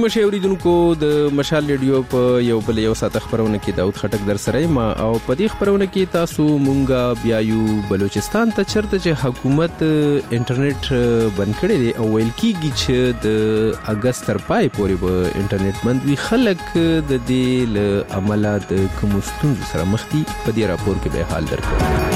ستړي مشه اوریدونکو د مشال ریډیو په یو ساعت خبرونه کې داود خټک در سره ما او په دې خبرونه کې تاسو مونږه بیايو بلوچستان ته چرته چې حکومت انټرنیټ بند کړی دی او ویل کیږي چې د اگست تر پای پورې به انټرنیټ بند وي. خلک د دې له عمله د کوم ستونزو سره مخ دي په دې راپور کې به حال درکړو.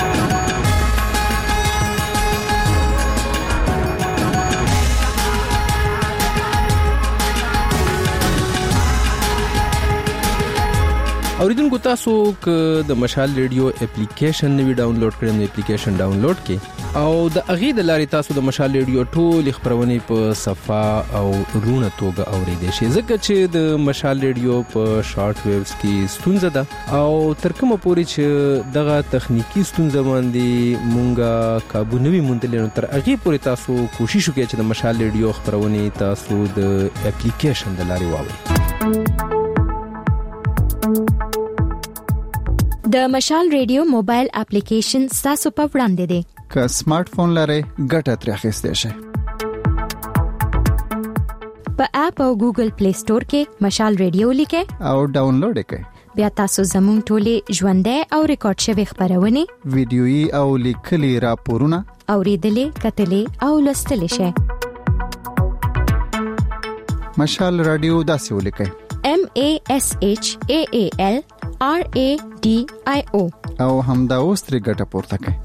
اوریدونکو تاسو ک د مشال ریډیو اپلیکیشن نوی ډاونلوډ کړئ، نو اپلیکیشن ډاونلوډ کړئ او د اغه د لارې تاسو د مشال ریډیو ټول خبرونه په صفه او رونه توګه اوریدئ شئ، ځکه چې د مشال ریډیو په شارټ ویوز کې ستونزه ده او تر کومه پورې چې دغه تخنیکی ستونزه باندې مونږه قابو نوی مونږ نو تر اغه پورې تاسو کوشش وکړئ چې د مشال ریډیو خبرونه تاسو د اپلیکیشن د لارې واورئ. د مشال ریډیو موبایل اپلیکیشن تاسو په وړاندې دی. که سمارټ فون لرئ ګټه ترې اخیستئ شئ. په اپ او ګوګل پلی سٹور کې مشال ریډیو لیکئ او ډاونلوډ کړئ. بیا تاسو زموږ ټولې ژوندۍ او ریکارډ شوی خبرونه، ویډیويي او لیکلي راپورونه اوریدلې، کتلې او لوستلې شئ. مشال رادیو داسې ولیکئ: MASHAAL RADIO او همدا اوس ترې ګټه پورته کړئ.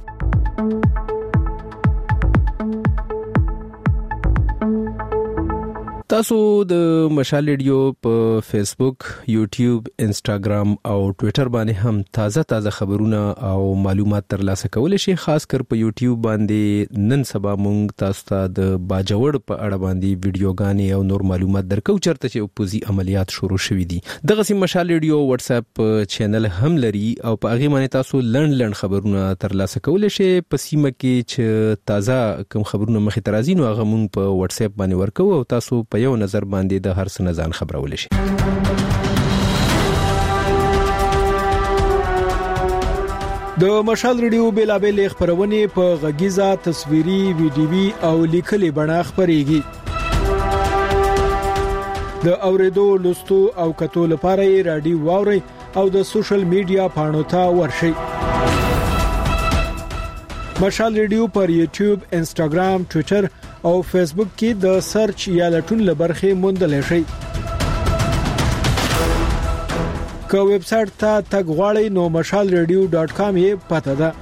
تاسو د مشال ریډیو په فیسبوک، یوټیوب، انسټاګرام او ټوئیټر باندې هم تازه خبرونه او معلومات ترلاسه کولای شئ. خاص کر په یوټیوب باندې نن سبا مونږ تاسو ته د باجوړ په اړه باندې ویډیوګانې او نور معلومات درکو چرته چې اوپوزي عملیات شروع شوې دي. دغه سیم مشال ریډیو واتس اپ چینل هم لري او په هغه باندې تاسو لړن خبرونه ترلاسه کولای شئ. په سیمه کې چې تازه کوم خبرونه مخې ترازي نو هغه مونږ په واتس اپ باندې ورکو او تاسو په یو نظر باندې د هر څه نه ځان خبرول شي. د مشال ریډیو بیلابل خبرونه په غږیزه، تصویري، ویډیوي او لیکلي بڼه خبريږي. د اوریدو، لوستو او کتو لپاره رادیو واوري او د سوشل میډیا پاڼو ته ورشي. مشال ریډیو پر یوټیوب، انسټاګرام، ټوئیټر او فیسبوک کې د سرچ یا لټون لبرخه موندل شي. که ویب سټ ته تګ غواړئ نو mashalradio.com یې پته ده.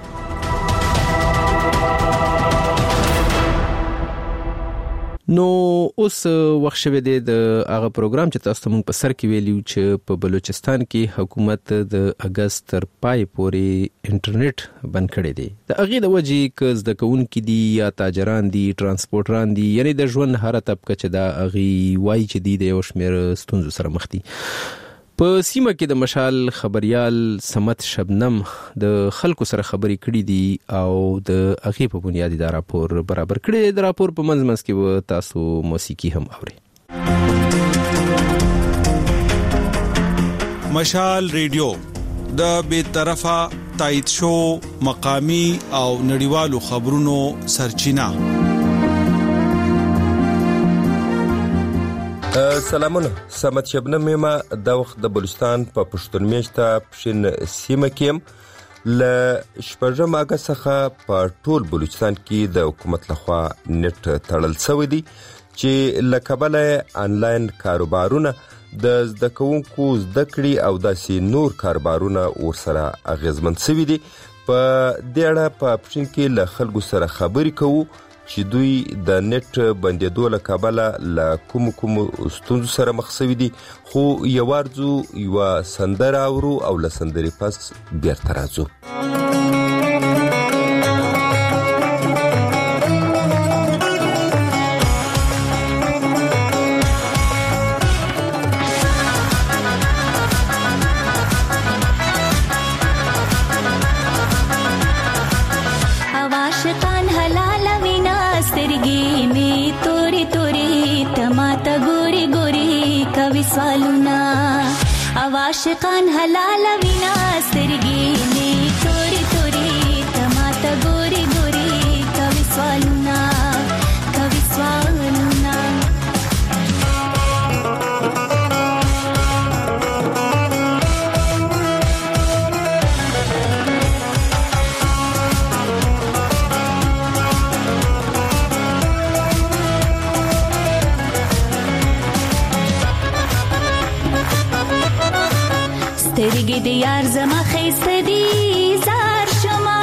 نو اوس وخت شوه د هغه پروګرام چې تاسو موږ په سر کې ویلیو چې په بلوچستان کې حکومت د اگست تر پای پورې انټرنیټ بند کړی دی. د هغه د وجې ک زده کوونکي دي یا تاجران دي، ترانسپورټران دي، یعنی د ژوند هر طبقه چې دا هغه وایي چې دی د یو شمېر ستونزو سره مخ دي. په سیمه کې د مشال خبريال سمت شبنم د خلکو سره خبرې کړې دي او د هغه په بنیاد دا راپور برابر کړی. د راپور په منځ کې تاسو موسیقي هم اورئ. مشال ریډیو د بې طرفه تایید شو مقامی او نړیوالو خبرونو سرچینه. سلامونه، سمت شبنم ما د وخت د بلوچستان په پښتون میشته پښین سیمه کې ل شپږم اگست څخه په ټول بلوچستان کې د حکومت لخوا نت تړل شوی دی چې لکبله انلاین کاروبارونه د زده کوونکو زده کړې او داسې نور کاروبارونه ورسره اغیزمن شوی دي. په دې اړه په پښین کې له خلکو سره خبرې کوو چې دوی د نت بندیدو له کبله له کوم ستونزو سره مخ شوي دي. خو یوارځو یو سندره اورو او له سندرې پس بیرته راځو. आशिकान हलाल विना स्तरगी में तोरी तोरी तमाता गोरी गोरी कवि स्वालुना कवि स्वालुना سترګې د یار زما خیسته دی زار شما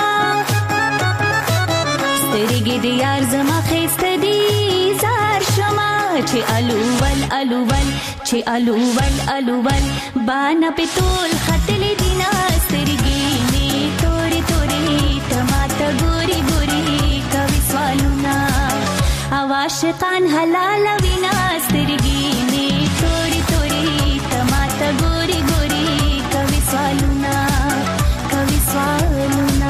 سترګې د یار زما خیسته دی زار شما چې الوول الوول چې الوول الوول باندې پتول خطل دینا سترګې می تورې تورې تماته ګوري ګوري کوي سوالونه عاشقان حلال وینا سترګې می تورې تورې تماته ګوري ګوري کوي سوالونه کوي سوالونه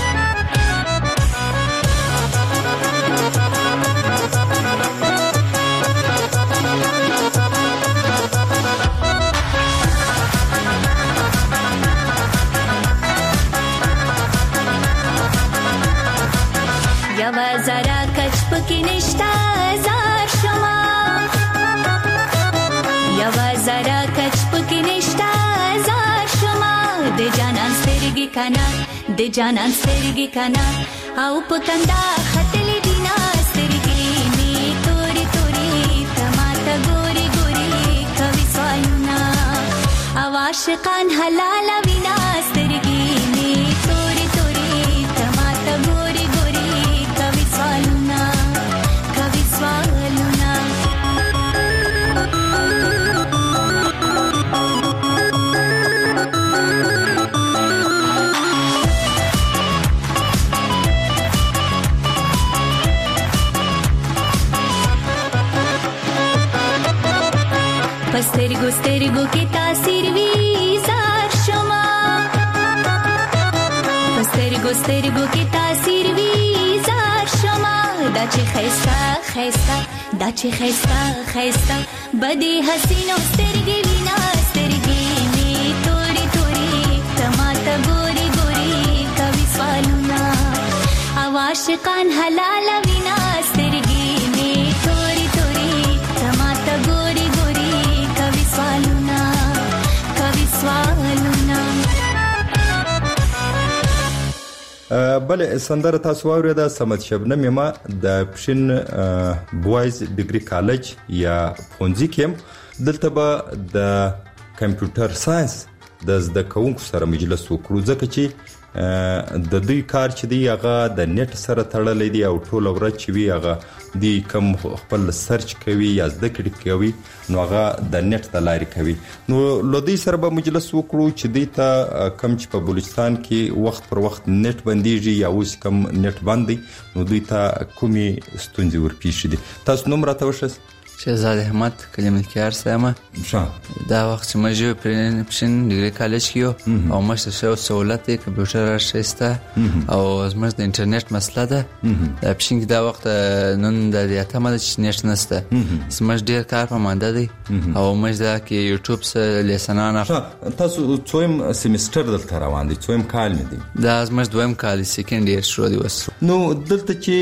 یوا زرا کچ پکې نشتا زار شما یوا زرا کچ پکې نشتا زار شما د جانان سترګې کنا د جانان سترګې کنا او پکندا خطل دینا سترګې می تورې تورې تماته ګوري ګوري کوي سوالونه عاشقان حلال وینا سترګې می تورې تورې تماته ګوري ګوري کوي سوالونه کوي سوالونه سترګو سترګو کې تاثیر وی زار شما سترګو سترګو کې تاثیر وی زار شما دا چې خيستا خيستا دا چې خيستا خيستا بدی حسینو سترګې وینا سترګې می تورې تورې تماته ګوري ګوري کوي سوالونه عاشقان حلال وینا سترګې می تورې تورې تماته ګوري ګوري کوي سوالونه کوي سوالونه بله سندره تاسو واورېده صمد شبنم ما د پښین بوایز ډیګري کالج یا پونځي کې دلته به د کمپیوټر ساينس د زده کوونکو سره مجلس وکړو ځکه چې د دوی کار چې دی هغه د نت سره تړلې دی او ټول ورځ چې وی هغه دی کم خپل سرچ کوي یا زده کړې کوي نو هغه د نت د لارې کوي نو لودي سره به مجلس وکړو چې دی ته کم چې په بلوچستان کې وخت پر وخت نت بنديږي یا اوس کم نت باندې نو دوی ته کومي ستونزې ورپېښ دي تاسو نوم راته وښه شهزاد احمد کلمه کار سمه دا وخت چې مجه پرشن ډیګری کالج کیو او مشه شو سہولت کمپیوټر شسته او زموږ د انټرنیټ مسله ده د پښین دا وخت نن د اعتماد چې نشته نسته زموږ ډیر کار په مانده دی او موږ دا کې یوټیوب سره لیسنانه تاسو څویم سیمستر دلته روان دي څویم کال مې دي دا زموږ دویم کال سیکنډ ایئر شروع دی وس نو دلته چې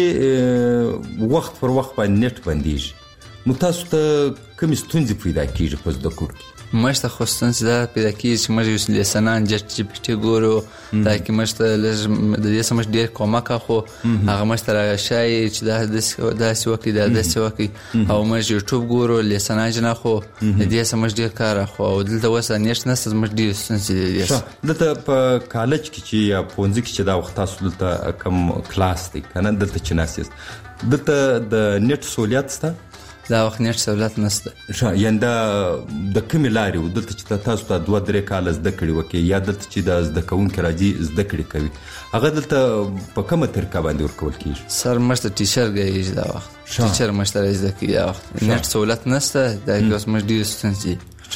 وخت پر وخت باندې نت بنديږي نو تاسو ته کوم ستونزې پیدا کیږي په زده کړو کې مشته خو ستونزې دا پیدا کیږي چې موږ یو لیسنان چټ جی پی ټي ګورو دا کې مشته د دې سمش ډیر کومک خو هغه مشته شای چې دا د سوکې د سوکې او موږ یوټیوب ګورو لیسنان جنا خو د دې سمش ډیر کار خو دلته وسه نشته نس موږ ډیر ستونزې دي دلته په کالج کې چې یا پونځي کې چې دا وخت تاسو دلته کم کلاس دی کنه دلته چې ناسیس دلته د نت سہولت سته دا وخت نشته سہولت نشته ینده د کوم لارې دلته چې تاسو ته 2-3 کال زده کړی وکي یا دلته چې د زده کوونکو راځي زده کړی کوي هغه دلته په کومه طریقه باندې ورکول کیږي سر مشته ټیچر گئی دا وخت ټیچر مشته زده کوي دا وخت نت سہولت نشته دا اوس مش ډیر ستونزې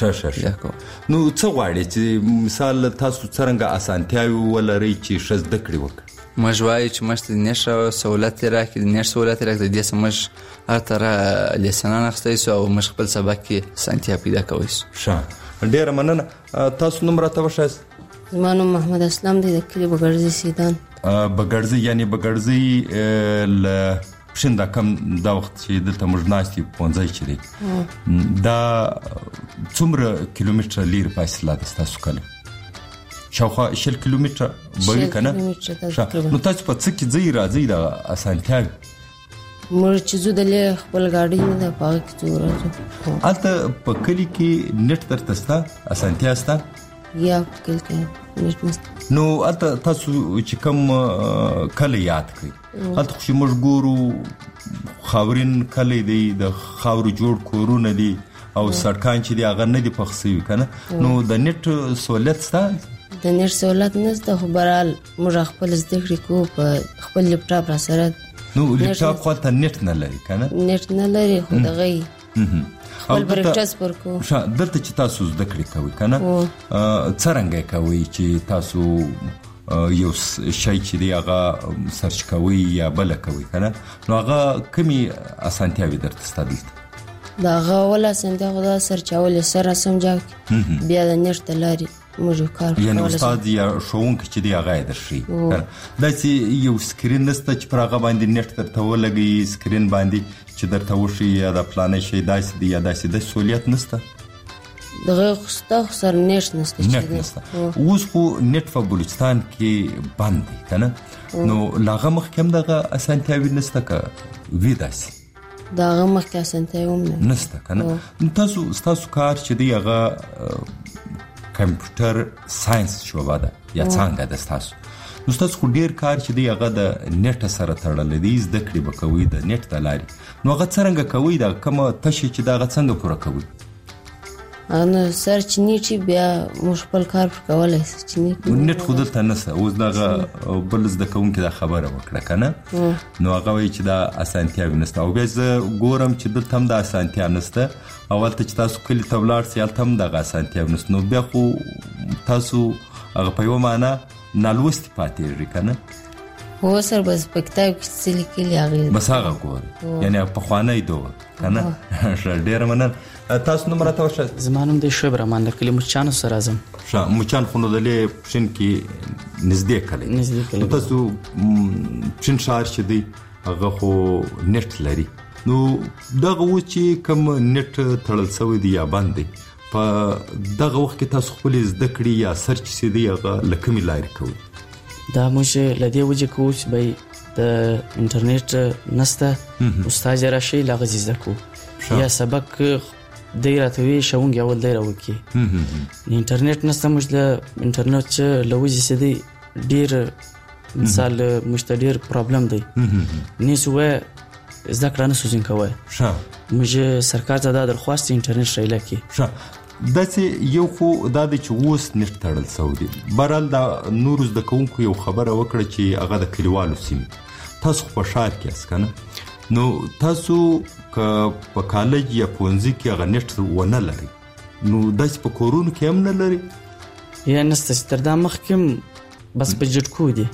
نو څه غواړي چې مثال تاسو څنګه اسانتیاوي ولري چې زده کړی وکړي مجوای چې مشته نشه سہولت راکړي نشه سہولت راکړي د سمج اتر لیسنان اخستای سو او مش خپل سبق کې سانتیا پیدا کوي ډیر مننه تاسو نوم راته وښه زمانو محمد اسلام دی د کلی بغرزي سیدان بغرزي یعنی بغرزي ل پښنده کم دا وخت چې دلته موږ ناشتي پونځای چي دا څومره کیلومتر لیر فاصله ده تاسو کله شاوخوا 10 کیلومتر به کنه نو تاسو په څه کې ځای راځي دا اسانتیا موږ چې زو د خپل گاډي نه د پاک څو راځو البته په کلی کې نت تر تستا اسانتیا ستا یا کې نت نشته. نو اته تاسو چې کوم کله یاد کړئ اته خو موږ ګورو خاورین کله دی د خاور جوړ کورونه دي او سړکان چې دی هغه نه دی پخسوي کنه. نو د نت سہولت شته؟ د نت سہولت نشته خو برال موږ خپل زده کړې کو په خپل لپټاپ را سره. نو لپټاپ خو ته نت نه لري کنه؟ نت نه لري خو دغه خپل برکټس پر کو دلته چې تاسو زده کړې کوي کنه څرنګه کوي چې تاسو یو شی چې دی هغه سرچ کوي یا بل کوي کنه نو هغه کمی اسانتیاوي درته ستاسو دا هغه ولا سنده خدا سرچاول سره سمجا بیا د نت لاري موږ کار کوو. یعنی استاد یا ښوونکی چې دی هغه درشي دا چې یو سکرین نسته چې پر هغه باندې نت درته ولګي سکرین باندې چې درته وشي یا د پلان شي داسې دی یا داسې د سہولیت نسته دغه خسته سر نت نسته اوس خو نت په بلوچستان کې بند دی کنه نو لاغه مخکم دغه اسانتیاوي نسته که وی داسې دغه مخکې اسانتیاوي نسته کنه. تاسو کار چې دی هغه کمپیوټر ساينس شوبه ده یا څنګه ده تاسو نو تاسو خو ډیر کار چې دی هغه د نت سره تړل دي زده کړې وکوي د نت د لارې نو هغه څنګه کوي دا کوم تشي چې دا هغه څنګه پوره کوي؟ انا سرچ نیټي بیا مشکل کار کولای شي نت خو دلته نسه اوس دغه بل زده کوونکی دا خبره وکړه کنه نو هغه وی چې دا اسانتیا ونسته او بیا زه ګورم چې دلته هم دا اسانتیا نسته اول ته چې تاسو کلی تبلار سیال تم دغه اسانتیا ونسته نو بیا خو تاسو هغه په یو معنا نالوستي پاتې کنه هو سر بس پکتاب کې سلی کې لاغي بس هغه ګور یعنی په خوانې دوه کنه ډیر منن. تاسو نمبر تاسو زمانم د شوبر مان د کلی مچانو سره اعظم مچان خونو د لې پښین کې نږدې کلی تاسو پښین شهر چې دی هغه خو نت لري نو دغه و چې کوم نت تړل شوی دی یا باندې په دغه وخت کې تاسو خپل زده کړی یا سرچ سي دی هغه لکمي لاري کوي دا موږ لدی وجه کوچ به د انټرنیټ نسته استاد راشي لغه زده کو یا سبق دیراتوي شاونګ اول دی راوکی انټرنیټ نسته موږ د انټرنیټ لوځي سدي ډیر مثال مشتډیر پرابلم دی نیسوه ذکر نه سوزین کوي موږ سرکار ته د درخواست انټرنیټ شایله کی داسې یو خو دا د چوس نت تړل سعودي برال دا نورز د کوونکو یو خبره وکړه چې هغه د کلیوالو سیمه تاسو په شهر کې اسکنه نو تاسو په کالج یا پونځي کې هغه نت ونه لري نو داسې په کورونو کې هم نه لري یا نسته ستردا مخکم بس بجټ کو دي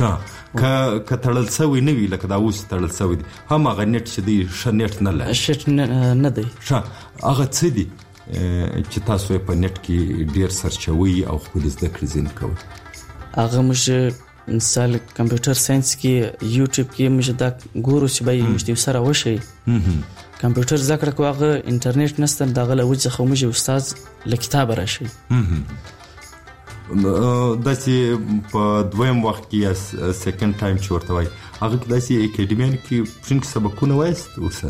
که تړل سوی نه وی لکه دا اوس تړل سوی دي هم هغه نت چې دی شنت نه لري شت نه دی هغه څه دي چې تاسو په نت کې ډیر سرچوي او خپل زده کړې زین کوي هغه موږ مثال کمپیوټر ساينس کې یوټیوب کې موږ دا ګورو چې به موږ سره وشي کمپیوټر ذکر کوغه انټرنیټ نستل دغه لوځه خو موږ استاد لکتاب راشي داسې په دویم وخت کې یا سیکنډ ټایم چې ورته وای هغه داسې اکیډمیان کې څنګه سبقونه وایست اوسه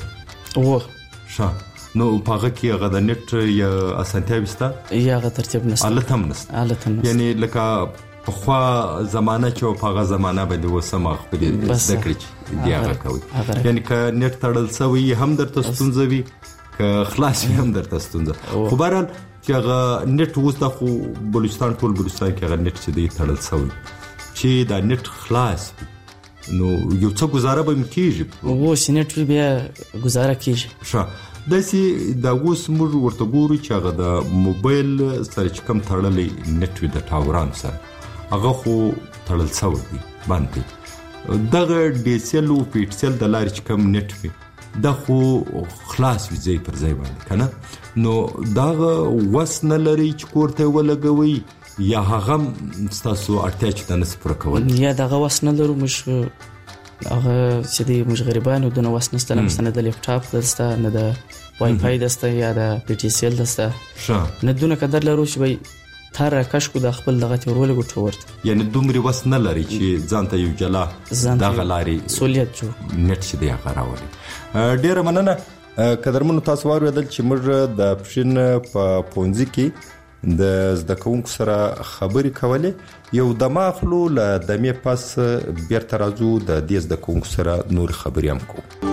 نو پاغه کې هغه د نت یا اسانتیا وستا یا هغه ترتیب نشته التم نشته یعنی لکه په خوا زمانہ چې په هغه زمانہ باندې وسمه خپل ذکر دی هغه کوي یعنی ک نت تړل سوی هم درته ستونزوي ک خلاص هم درته ستونزه خو بهرحال چې هغه نت وستا خو بلوچستان ټول بلوچستان کې هغه نت چې دی تړل سوی چې دا نت خلاص نو یو څه گزاره به کیږي وو سینټ بیا گزاره کیږي داسې دا اوس موږ ورته ګورو چې هغه د موبایل سره چې کوم تړلې نت وي د ټاورانو سره هغه خو تړل شوی دی باندې دغه ډي سي ال او پی ټي سي ال د لارې چې کوم نت وي دا خو خلاص وي ځای پر ځای باندې کنه نو دغه وس نه لري چې کوړته ولګوي یا هغه تاسو اړتیا چې تاسو پر کول یا دغه وس نه لرو مش هغه چې د موږ غریبانو د نو وسنسته نه د لپټاپ دسته نه د وای فای دسته یا د پی ټي سي ال دسته نه دونه قدر لرو چې وای تر کښ کو د خپل دغه تورول غوټ ورته یعنی دومره وس نه لري چې ځانته یو جلا دغه لاري سہولیت جو نت چې دی هغه راوړي ډیر مننه قدرمنو تاسو واردل چې موږ د پښین په پونځي کې د زده کوونکو سره خبرې کولې. یو دماغلو له دمې پس بیرته راځو د دې زده کوونکو سره نور خبرې هم کوو.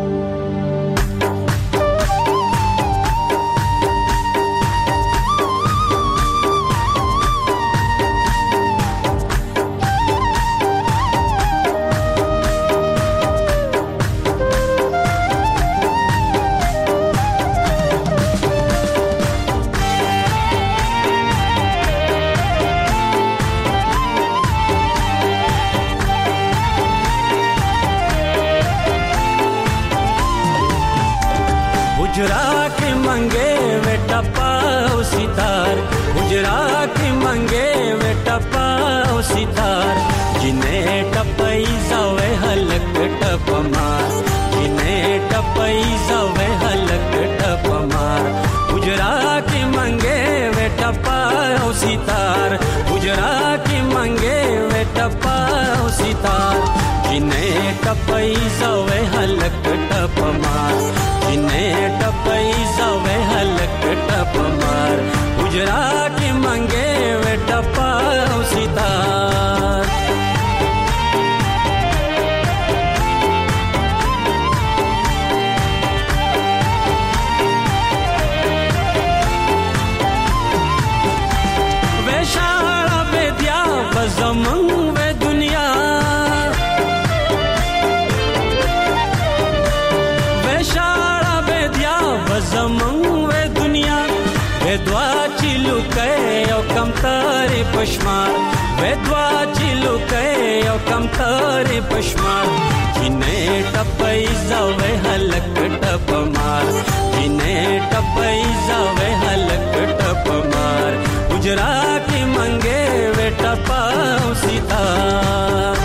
پشمار ودوا چلو کئ او کم تر پشمار جنې ټپای زوې هلک ټپمار جنې ټپای زوې هلک ټپمار گجرا کی منګې و ټپاو سیتا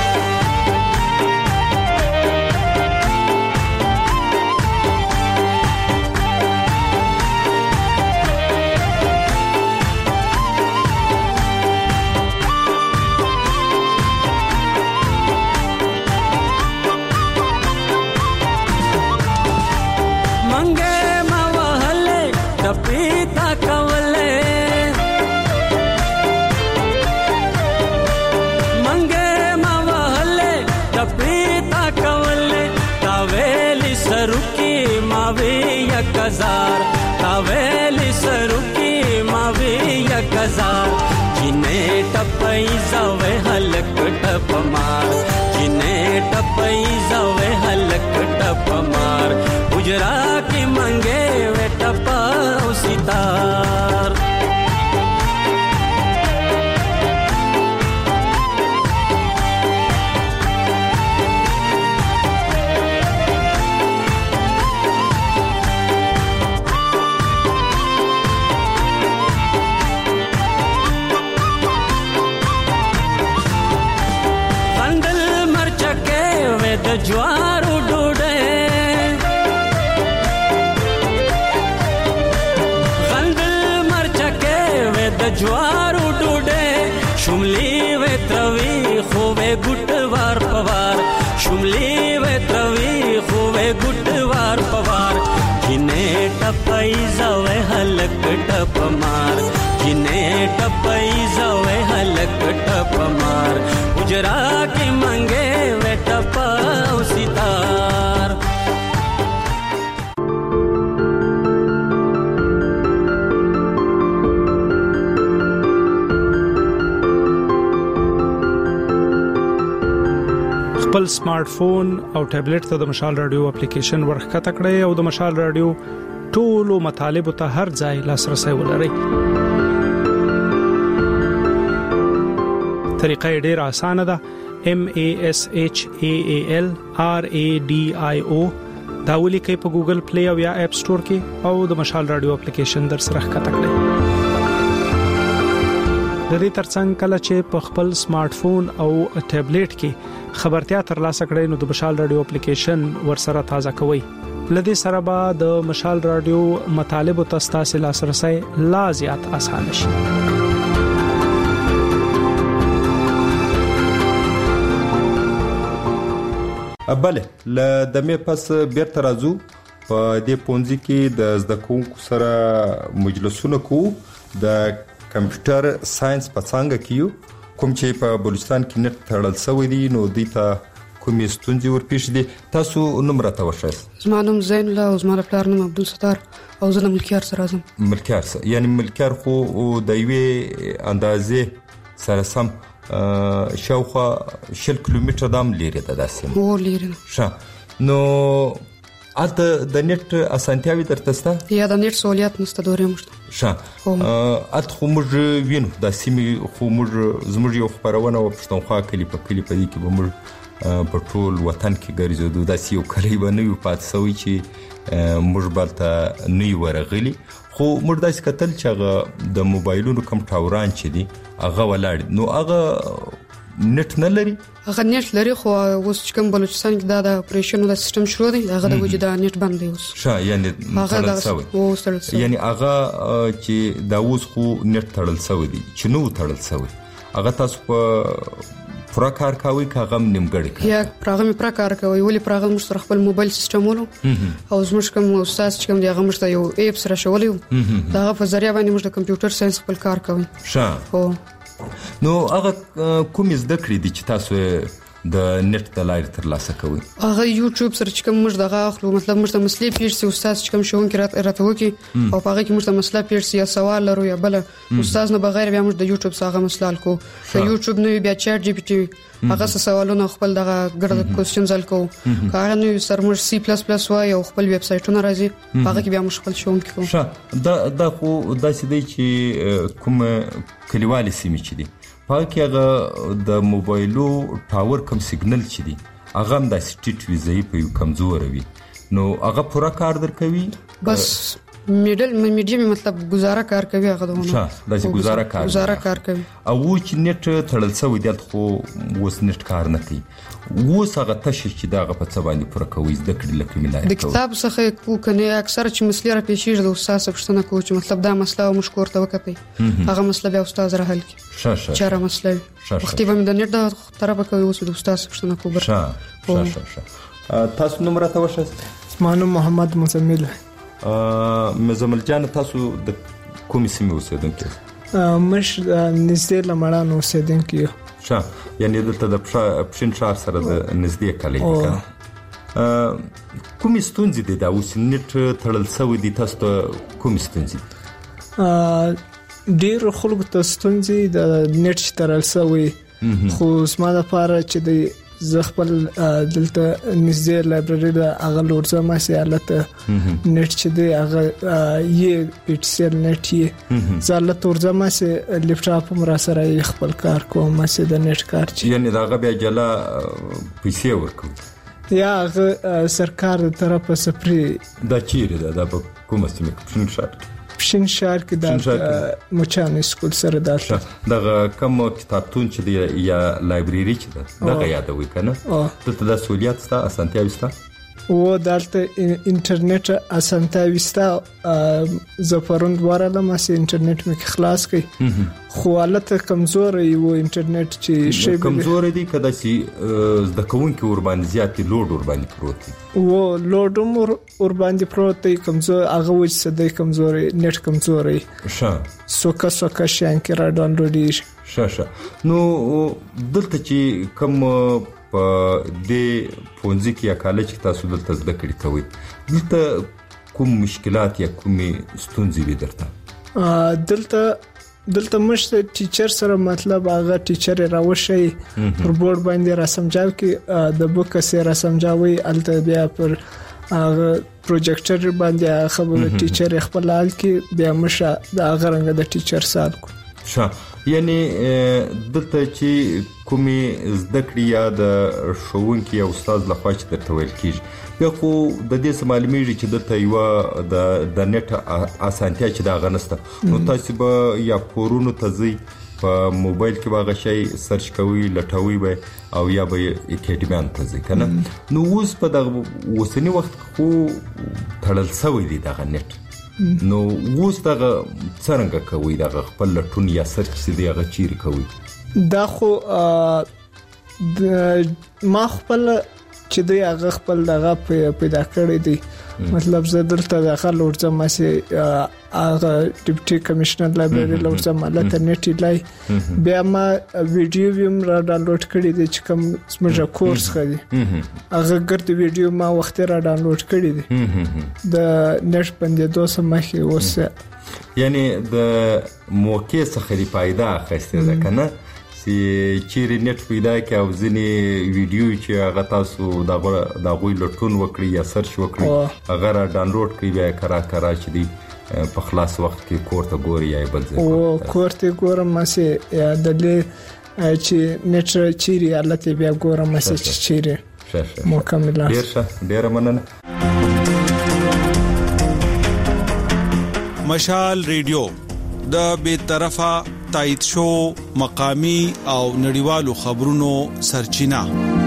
हजार तावेली सरुकी मावे एक हजार जिन्हें टपई जावे हलक टपमार जिन्हें टपई जावे हलक टपमार गुजरा की मंगे वे टपाओ सितार ज्वारू डूडे गंदल मरचके वेद ज्वारू डूडे शुमली वे त्रवी खोवे गुटवार पवार शुमली वे त्रवी खोवे गुटवार पवार जिन्हें टपई जावे हलक टपमार जिन्हें टपई जावे हलक टपमार गुजरा की मंगे वे टपाओ सितार خپل سمارټ فون او ټابلیټ ته د مشال رادیو اپلیکیشن ورخته کړئ او د مشال رادیو ټولو مطالب ته هر ځای لاسرسي ولرئ. طریقه ډیره اسانه ده. MASHAAL RADIO دا ولیکئ په ګوګل پلی او یا اپ سٹور کې او د مشال رادیو اپلیکیشن در سره ښکته کړئ. د دې ترڅنګ کله چې په خپل سمارټ فون او ټابلیټ کې خبرتیا ترلاسه کړئ نو د مشال رادیو اپلیکیشن ورسره تازه کوئ. لدې سره به د مشال رادیو مطالب او تاسو لاسرسي لا زیات آسان شي. بله ل دمه پس بیرته راځو په دې پونځي کې د زده کوونکو سره مجلسونه کوو. د کمپیوټر ساينس په څنګه کیو کوم چې په بلوچستان کې نت تړل شوی دی نو دوی ته کومې ستونزې ورپېښ دي تاسو نوم راته وښایاست. زما نوم زین الله او زما پلار نوم عبدالستار او زه له ملکیار سره راځم. ملکیار سره یعنی ملکیار خو د یوې اندازې سره سم شاوخوا 10 کیلومتره دام لري داسې او لري ښه نو اته د نت اسانتیاوي درته سته یا د نت سہولیت نشته دوره مشته ښه اته خو موږ وینو د سیمې خو موږ زموږ یو خبرونه او پښتونخوا کلی په دې کې به موږ په ټول وطن کې ګرځېدو داسې یو کلی به نه وي پاتې سوی چې موږ بلته نه یو ورغلي خو موږ داسې کتل چې هغه د موبایلونو کم ټاوران چې دي هغه ولاړ نو هغه نت نه لري هغه نت لري خو اوس چې کوم بلوچستان کې د اپریشن د سیستم شروع دی هغه د وجود نت بند دی اوس یعنی تړل شوی یعنی هغه چې دا اوس خو نت تړل شوی دی چې نو تړل شوی هغه تاسو په پورا کار کوي کاغم نیمګړی کوي یا پروګرام پر کار کوي ولې پروګرام مشترک خپل موبایل سیستم ولو او زموږ کوم استاد چې کوم دی هغه مشته یو اپ سره شولې دا په ذریعہ باندې موږ د کمپیوټر ساينس خپل کار کوي نو هغه کوم زده کړې دي چې تاسو د نت د لارې ترلاسه کوي هغه یوټیوب سره چې کوم موږ دغه اخلو مطلب موږ د مسلې پیښې استاد چې کوم شون کې راته وکي او هغه کې موږ د مسله پیښې یا سوال لرو یا بل استاد نه بغیر بیا موږ د یوټیوب څخه مسلال کو د یوټیوب نه بیا چات جی پی ټی هغه سوالونه خپل دغه ګرد کوېسچنز الکو کار نه سر موږ سی پلس پلس وای او خپل ویب سټونه راځي هغه کې بیا موږ خپل شون کې دا خو داسې دی چې کوم کلیوالي سیمې چې دي پاکي هغه د موبایلو ټاور کم سیګنل چې دي هغه هم د سټیټ ویزای په کمزور وي نو هغه پورا کار درکوي بس میډیم مطلب گزاره کار کوي هغه دونه داسې گزاره کار کوي او چې نت تړل شوی دی خو اوس نت کار نه کوي اوس هغه تشې چې داغه په څه باندې پوره کوي د کړي لکه ملای د کتاب څخه کو کنه اکثر چې مسلې را پیښیږي د استاد پښتنه کو چې مطلب دا مسله او مشکور ته وکړي هغه مسله بیا استاد را حل کړي چاره مسله وختي به د نت د طرفه کوي اوس د استاد پښتنه کو بر تاسو نوم راته وښایاست. مانو محمد مزمل مزمل جان تاسو د کومې سیمې اوسیدونکي مش نږدې لمړان اوسیدونکي یو یعنی دلته د پښین ښار سره د نږدې کلی دی کومې ستونزې دي دا اوس نت تړل شوی دی تاسو ته کومې ستونزې ډېر خلکو ته ستونزې د نت تړل شوی خو زما لپاره چې د زه خپل دلته نږدې لایبرری د هغه لورځم چې حالت نت چې دی هغه یې پی ټی سی نت یې زه له تورځم چې لپټاپ مر سره خپل کار کوم چې د نت کار چې یعنی دا هغه بیا جلا پیسې ورکو یا هغه سرکار طرفه سپری دا چیرې دا په کومه سیمه پښین شهر کې د مچان سکول سره دالته دغه کوم کتابتون چې دی یا لایبرری چې ده دغه یادوي کنه دلته د سہولیت ستا اسانتیاوي ستا و دالته انټرنیټ اسانتیاوي ستا زفرون ورله ما سي انټرنیټ مې خلاص کړي خو حالت کمزور یو انټرنیټ چې شی کمزور دی کدا چې د کوونکو ور باندې زیات لوډ ور باندې پروت دی و لوډ ور باندې پروت دی کمزور هغه وځ سده کمزور نت کمزور سوکا شان کې را ډاونلوډ نو دلته چې کوم په دې پونځي کې یا کالج کې تاسو دلته زده کړی کوي دلته کوم مشکلات یا کوم ستونزې دي درته دلته مشته ټیچر سره مطلب هغه ټیچر راوشي پر بورډ باندې را سمجاو کې د بوک سره را سمجاوي الته بیا پر هغه پروجیکټر باندې خبره ټیچر خپل حال کې بیا مشه د هغه رنګ د ټیچر سال کو یعنی دلته چې کومي زده کړې یا د ښوونکي او استاد لخوا چې درته ویل کیږي بیا خو د دې معلومیږي چې دلته یو د نت اسانتیا چې دا غنسته نو تاسو به یا پورونو ته په موبایل کې باغ شي سرچ کوي لټوي به او یا به اکیډمیان ته ځي کنه نو اوس په دغه وسنی وخت خو تړل شوی دی دغه نت نو اوس دغه څنګه کوي دغه خپل لټون یا سرچ چې دی هغه چیرې کوي دا خو ما خپل چې دی هغه خپل دغه پیدا کړی دی مطلب زه دلته داخل ورځم چې هغه ډیپټي کمشنر لایبرری لورځم مالته نت لای بیا ما ویډیو ویم را ډاونلوډ کړی دی چې کوم سمجه کورس خدي هغه ګرد ویډیو ما وخت را ډاونلوډ کړی دی د نت باندې 200 مخه اوسه یعنی د موقع څخه دی پیدا اخیسته ده کنه چیرې نت پیدا کې او ځینې ویډیو چې هغه تاسو دا غوي لټون وکړي یا سرچ وکړي هغه را ډاونلوډ کړئ بیا کرا چې دی په خلاص وخت کې کوړه ګوري یا بل ځای او کوړه ګورم ماسه یا دلې چې نت چیرې حالت بیا ګورم ماسه چیرې مکمل ډیر مننه مشال ریډیو د بیطرفه تایید شو مقامی او نړیوالو خبرونو سرچینه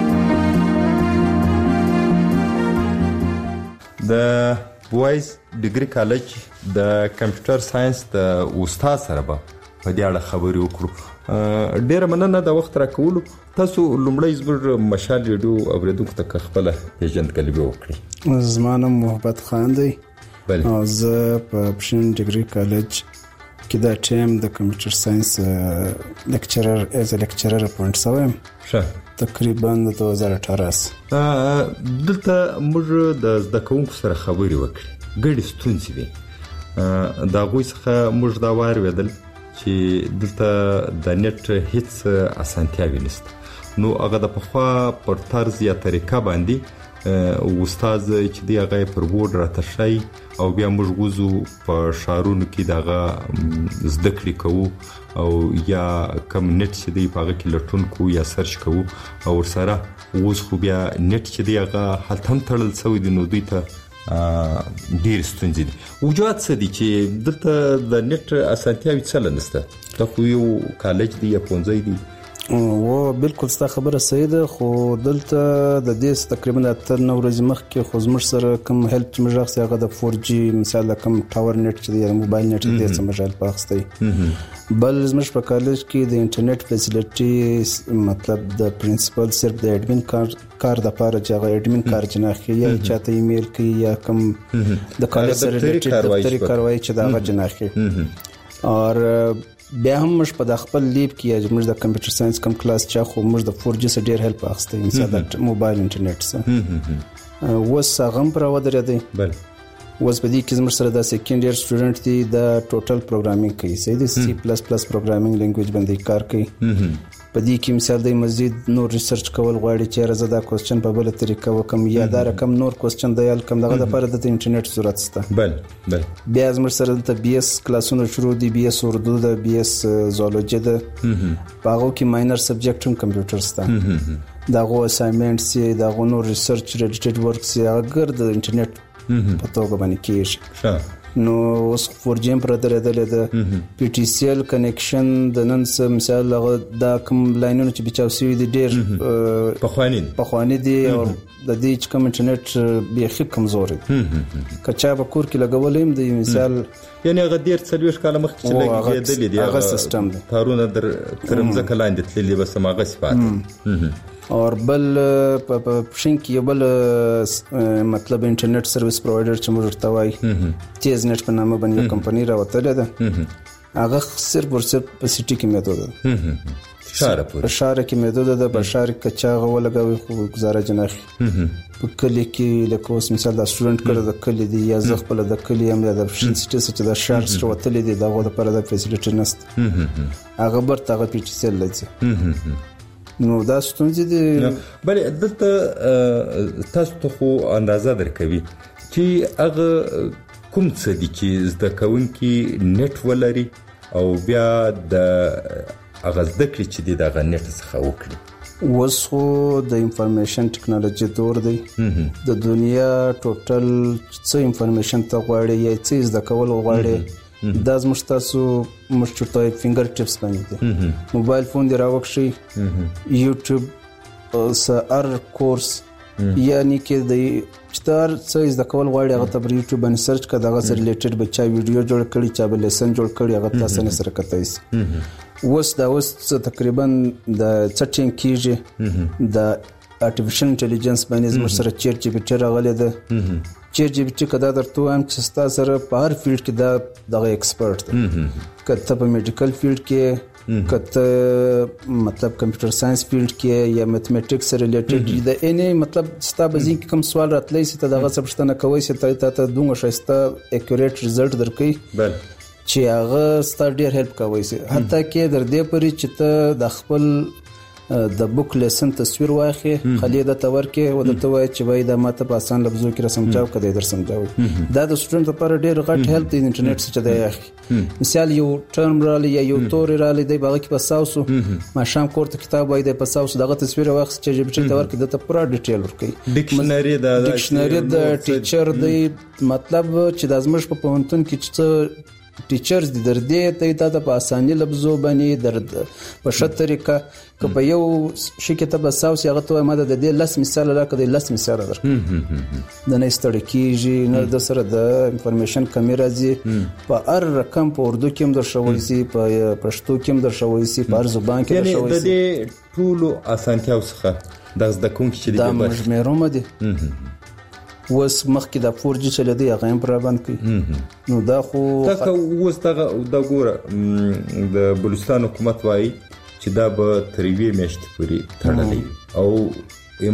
د بوایز ډیګری کالج د کمپیوټر ساينس د استاد سره په دې اړه خبرې وکړو ډیر مننه د وخت راکولو تاسو لومړی زبر مشال ریډیو اوریدونکو ته خپل پیژندګلوي وکړي زمانه محبت خان دی او زه په پښین ډیګری کالج کې دا ټیم د کمپیوټر ساينس لیکچرر از لیکچرر اپوینټ شوم تقریبا 2018 دلته موږ د زده کوونکو سره خبرې وکړې ګډې ستونزې وي دا غوي څخه موږ دا واردل چې دلته د نت هیڅ اسانتیاوي نشته نو هغه د پخوا پر طرز یا طریقه باندې استاد چې دی هغه پر بورډ راتشای او بیا موږ غوزو په شارونو کې دغه زده کړې کوو او یا کم نت چې دی په هغه کې لټون کوو یا سرچ کوو او ورسره اوس خو بیا نت چې دی هغه هلته هم تړل شوی دی نو دوی ته ډیر ستونزې دي وجود څه دي چې دلته د نت اسانتیاوي څه نشته دا خو یو کالج دی یا پونځي دی و بالکل ستا خبره صحیح ده خو دلته د دې تقریبا 3 ورځې مخکې خو زموږ سره کوم هیلپ چې موږ راغسي هغه د 4G مثال کوم ټاور نت چې دی موبایل نت دی چې موږ پاخستي بل زموږ په کالج کې د انټرنیټ فیسیلیټي مطلب د پرنسپل صرف د اډمن کار د پاره چې هغه اډمن کار جناخي یا چاته ایمیل کوي یا کوم د کالج سره ریلیټډ کاروایی چې دا جناخي اور بیا هم مش په خپل لیب کې موږ د کمپیوټر ساينس کم کلاس چا خو موږ د 4G سره ډیر هیلپ اخستې مثلا د موبایل انټرنیټ سره وس هغه پر ودرې دی بل وس په دې کې زموږ سره د سیکنډ ایئر سټوډنټ دی د ټوټل پروګرامینګ کوي سي د C++ پروګرامینګ لینګویج باندې کار کوي په دې کې مثال د مزید نور ریسرچ کول غواړي چې راځه دا کوېسچن په بل طریقه وکم یا دا رقم نور کوېسچن دی کم دغه د لپاره د انټرنیټ ضرورت شته بل بیا زموږ سره د BS کلاسونو شروع دي BS اردو د BS زولوجي د هغه کې ماینر سبجیکټ هم کمپیوټر شته دا غو اسایمنټ سي دا غو نور ریسرچ ریلیټډ ورک سي هغه د انټرنیټ په توګه باندې کېږي نو اوس 4G پر درېدل د PTCL کنیکشن د نن مثال دا کوم لاینونه چې بچاو سوي دي ډېر پخوانی دي او د دې چې کوم انټرنیټ بیخي کمزور دي کچا به کور کې لګولم د مثال یعنی هغه ډېر څلويش کاله مخکې چې لګېدل دي هغه سیستم دی تارونه در ترمزه کلاندې تللی بس ماغه صفات اور بل په پښین کې بل مطلب انټرنیټ سرویس پرووایډر چې موږ ورته وایي تیز نت په نامه باندې کمپنی راوتله ده هغه صرف ورسره په سټي کې میته ده شاره کې میته ده د بشار کچا غولګوي خو گزاره جناخي په کلی کې د کوس مثال د سټوډنټ کړه د کلی دی یا زغپل د کلی هم د پښین سټي چې د شار سره وتلې دي دغه د پر د فیسیلیټی نست هغه برته هغه PTCL لږه نو دا ستونزې دي بل دلته تاسو ته خو اندازه درکوي چې هغه کوم څه دي چې زده کوونکي نت ولري او بیا د هغه زده کړې چې د نت څخه وکړي وسو د انفارمیشن ټیکنالوژي دور دی د دنیا ټوټل څه انفارمیشن ته غواړي یا څه زده کول غواړي دا زموږ تاسو مشترکه فینګر ټیپس باندې دي موبایل فون دی راوښي یوټیوب سر کورس یعنی کې د چتر څه زده کول غواړي هغه ته یوټیوب باندې سرچ کړه دغه سره ریلیټډ بچا ویډیو جوړ کړي چا بل لیسن جوړ کړي هغه تاسو نه سره کتای شي وس تقریبا د چټینګ کیږي د ارتفیشل انټيليجنس باندې زموږ سره چیرچ په ټر غلې ده چیر جی پی ټي کدا درته وایم چې ستا سره په هر فیلډ کې دا دغه ایکسپرت دی کته په میډیکل فیلډ کې کته مطلب کمپیوټر ساينس فیلډ کې یا میتھمیټکس سره ریلیټډ دی اني مطلب ستا بزی کوم سوال راتلی سي ته دغه څه پښتنه کوي چې ته دوه شایسته اکیوریټ ریزلټ درکې بل چې هغه ستا ډیر هیلپ کوي سي حتی کې در دې پرې چې ته د خپل د بوک لیسن تصویر واخی خلی د تور کې و د توای چې وای د ماته په آسان لفظو کې رسم جاو کده در سمجاوي دا د سټوډنټ لپاره ډیر غټ هیلپ دی انټرنیټ څخه دی اخی مثال یو ټرم رالی یا یو تور رالی دی باغ کې پساوسو ما شام کوړه کتاب وای د پساوسو دغه تصویر واخ چې جی پی ټي تور کې د پورا ډیټیل ورکړي ډکشنری د ټیچر دی مطلب چې د ازمش په پونتون کې چې ټیچرز دي در دې ته د په اساني لفظو باندې درد په شت طریقه که په یو شي کې ته بساوس هغه ته ماده د دې لس مثال راکړه د لس مثال در د نه ستړي کیږي نه د سره د انفارمیشن کمی راځي په هر رقم په اردو کې هم در شوی سي په پښتو کې هم در شوی سي په هر زبان کې در شوی سي یعنی د دې ټول اسانتیاو څخه د زده کوونکو چې د مجموعه دي وس مخکې د 4G چل دی هغه هم پر باندې کوي نو دا خو تاسو وس دا ګوره د بلوچستان حکومت وایي چې دا به تریوي میشت پوری تړلې او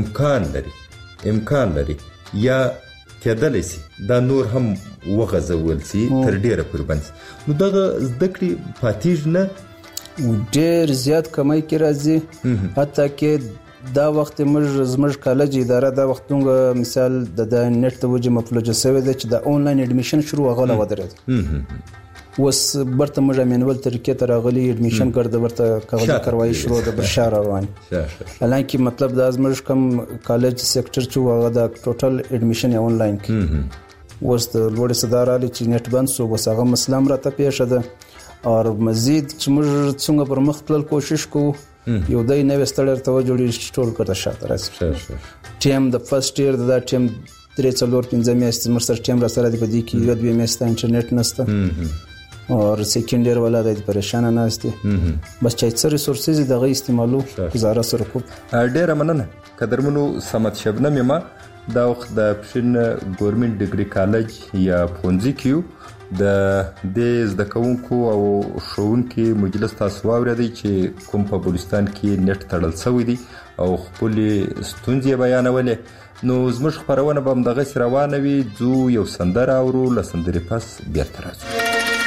امکان لري یا کېدل سي دا نور هم وغځول سي تر ډیره پر باندې نو دا زده کړې پاتیج نه ډیر زیات کمای کې راځي حتی کې دا وخت زموږ کالج اداره دا وختونګه مثال د نت ته وجه مفلوجه سوی دی چې د انلاین اډمیشن شروع غوړه ودرېد وس برته موږ مینول طریقې ته راغلي اډمیشن ګرځي ورته کاغذ کاروایی شروع د بشار روان حالانکه مطلب د ازمرش کم کالج سېکټر چې هغه د ټوټل اډمیشن انلاین کې وس د لوړ صدارالي چې نت بند سو وس هغه مسلم راته پیښه ده او مزید چې موږ څنګه پر مخ تل کوشش کوو یو دای نوې ستړر ته جوړی ټول کړه شاته راځي ټیم د فرست ایئر د ټیم 3-4-5 میاشتې مرسر ټیم را سره دی په دې کې یو دوه میاشتې انټرنیټ نشته او سیکنډ ایئر ولا د پریشان نه استي بس چې څه ریسورسز دغه استعمالو گزاره سره کو ډیر مننه قدرمنو سمت شبنم ما دا وخت د پښین ګورنمنت ډیګري کالج یا پونځي کیو د دې زده کوونکو او ښوونکو مجلس تاسو واورئ چې کوم په بلوچستان کې نت تړل شوی دی او خپل ستونزې بیانولې نو زموږ خبرونه به دغه روانه وي ځو یو سندره اورو لسندري پس بیرته راځو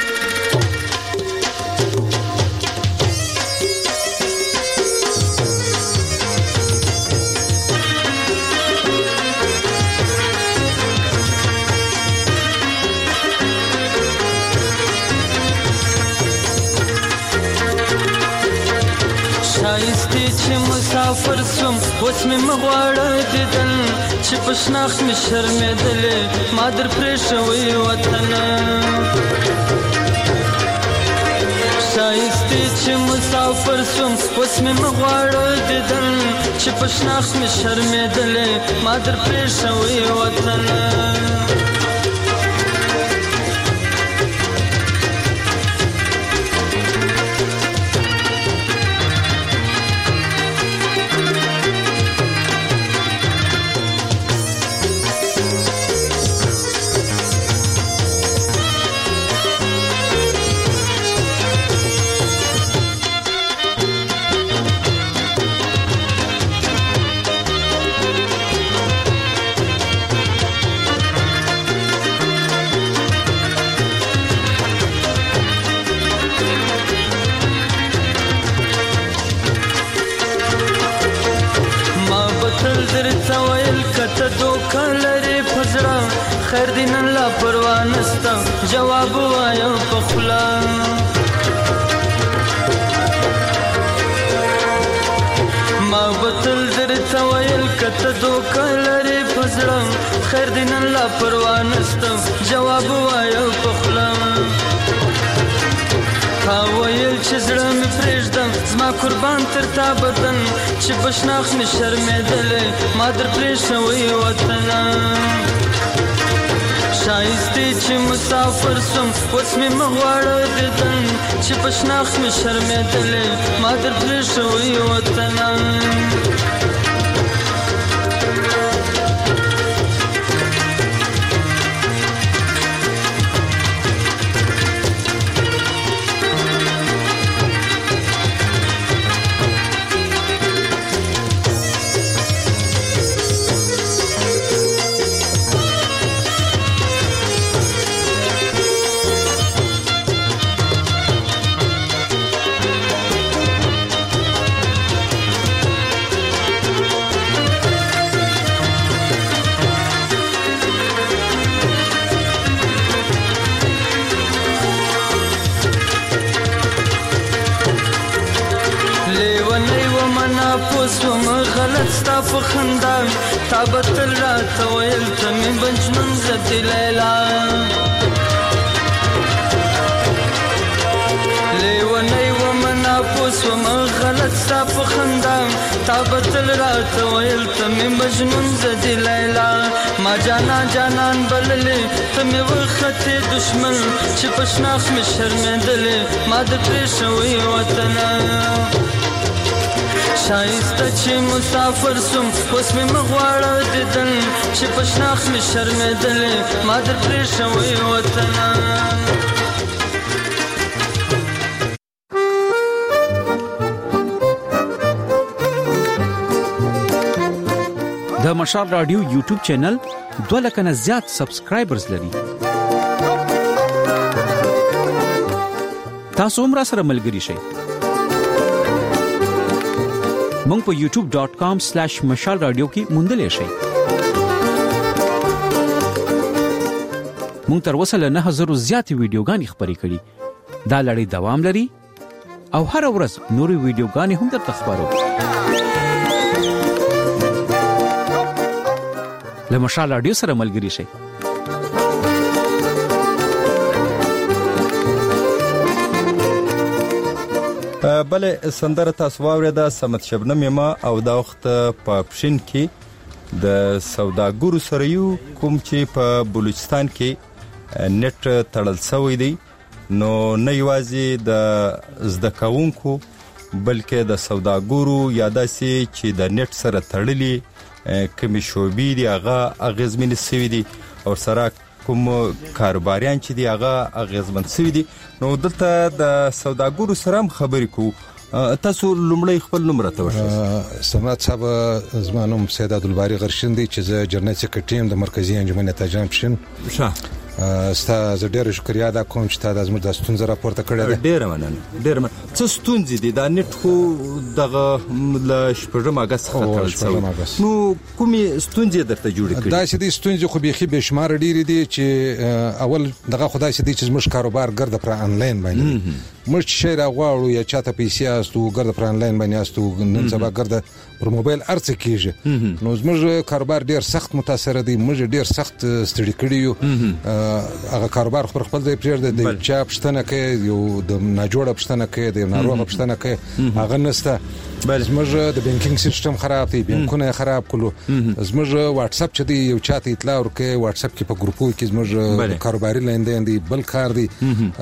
مسافر سوم اوس مې مغواړه دیدن چې په شناخت مې شرمېدلې ما در پرې شوی وطن ښایستې چې مسافر سوم اوس مې مغواړه دیدن چې په شناخت مې شرمېدلې ما در پرې شوی وطن خیر دی نن لا پروا نستا جواب وایم په خلا ما بتل درته ویل کته دوکه لري پزړه خیر دی نن لا پروا نستا جواب وایم په خلا تا ویل چې زړه مې پرېږدم زما قربان تر تا بدن چې بشناخ مې شرمېدلې ما در پرې شوی وطن ښایستې چې مسافر سوم اوس مې مغواړه دیدن چې په شناخت مې شرمېدلې ما در پرې شوی وطن ناپوس وم غلط ستا په خندا تا به تل راته ویل ته مې بجنون زه لیلا لیونی وم ناپوس وم غلط ستا په خندا تا به تل راته ویل ته مې مجنون زه لیلا ما جانان بللې ته مې وختې دشمن چې په شناخت مې شرمېدلې ما د پرېښوی وطنه شایسته چې مسافر سم اوس مې مغواړه دیدن چې په شناخت مې شرمېدلې ما در پرېښوی وطنه د مشال رادیو یوټیوب چینل 2 لک نه زیات سبسکرایبرز لري. تاسو هم را سره ملګري شئ. مونږ په youtube.com/mashalradio کې موندلې شئ. مونږ تر اوسه له 9000 زیات ویډیوګانې خبرې کړې. دا لړۍ دوام لري او هر ورځ نورې ویډیوګانې هم درته خبرو. له مشال رادیو سره ملګري شئ. بله سندره تاسو واورېده سمت شبنم یما او دا وخت په پښین کې د سوداګرو سره یو کوم چې په بلوچستان کې نت تړل شوی دی نو نه یوازې د زده کوونکو بلکې د سوداګرو یا داسې چې د نت سره تړلي کومې شوبې دي هغه اغیزمن شوي دي او سره کوم کاروباریان چې دي هغه اغیزمن شوي دي. نو دلته د سوداګرو سره هم خبرې کوو. تاسو لومړی خپل نوم راته وښایئ. سمات صاحب زما نوم سید عبدالباری غرشین دی چې زه جرنیل سکرټری یم د مرکزي انجمن تاجران پښین. ستا زه ډېره شکریا ادا کوم چې تا زموږ د ستونزه راپورته کړې ده. ډېره مننه. څه ستونزې دي دا نت خو دغه له 8 اګست څخه تړل شوی نو کومې ستونزې درته جوړې کړې؟ داسې دي ستونزې خو بیخي بې شماره ډېرې دي چې اول دغه خو داسې دي چې زموږ کاروبار ګرده پر آنلاین باندې موږ چې شی راغواړو یا چاته پیسې استو ګرده پر آنلاین باندې استو نن سبا ګرده پر موبایل ارڅ کیږي نو زموږ کاروبار ډېر سخت متاثر دی. موږ ډېر سخت ستړي کړي یو. هغه کاروبار خپل ځای پرېږده د چا پښتنه کوي یو د ناجوړه پښتنه کوي د ناروغه پښتنه کوي هغه نسته. زموږ د بانکینګ سیستم خراب دی بانکونه خراب کړو. زموږ واتس اپ چې دی یو چاته اطلاع ورکړي واتس اپ کې په ګروپو کې زموږ کاروباري لیندین دی بل کار دی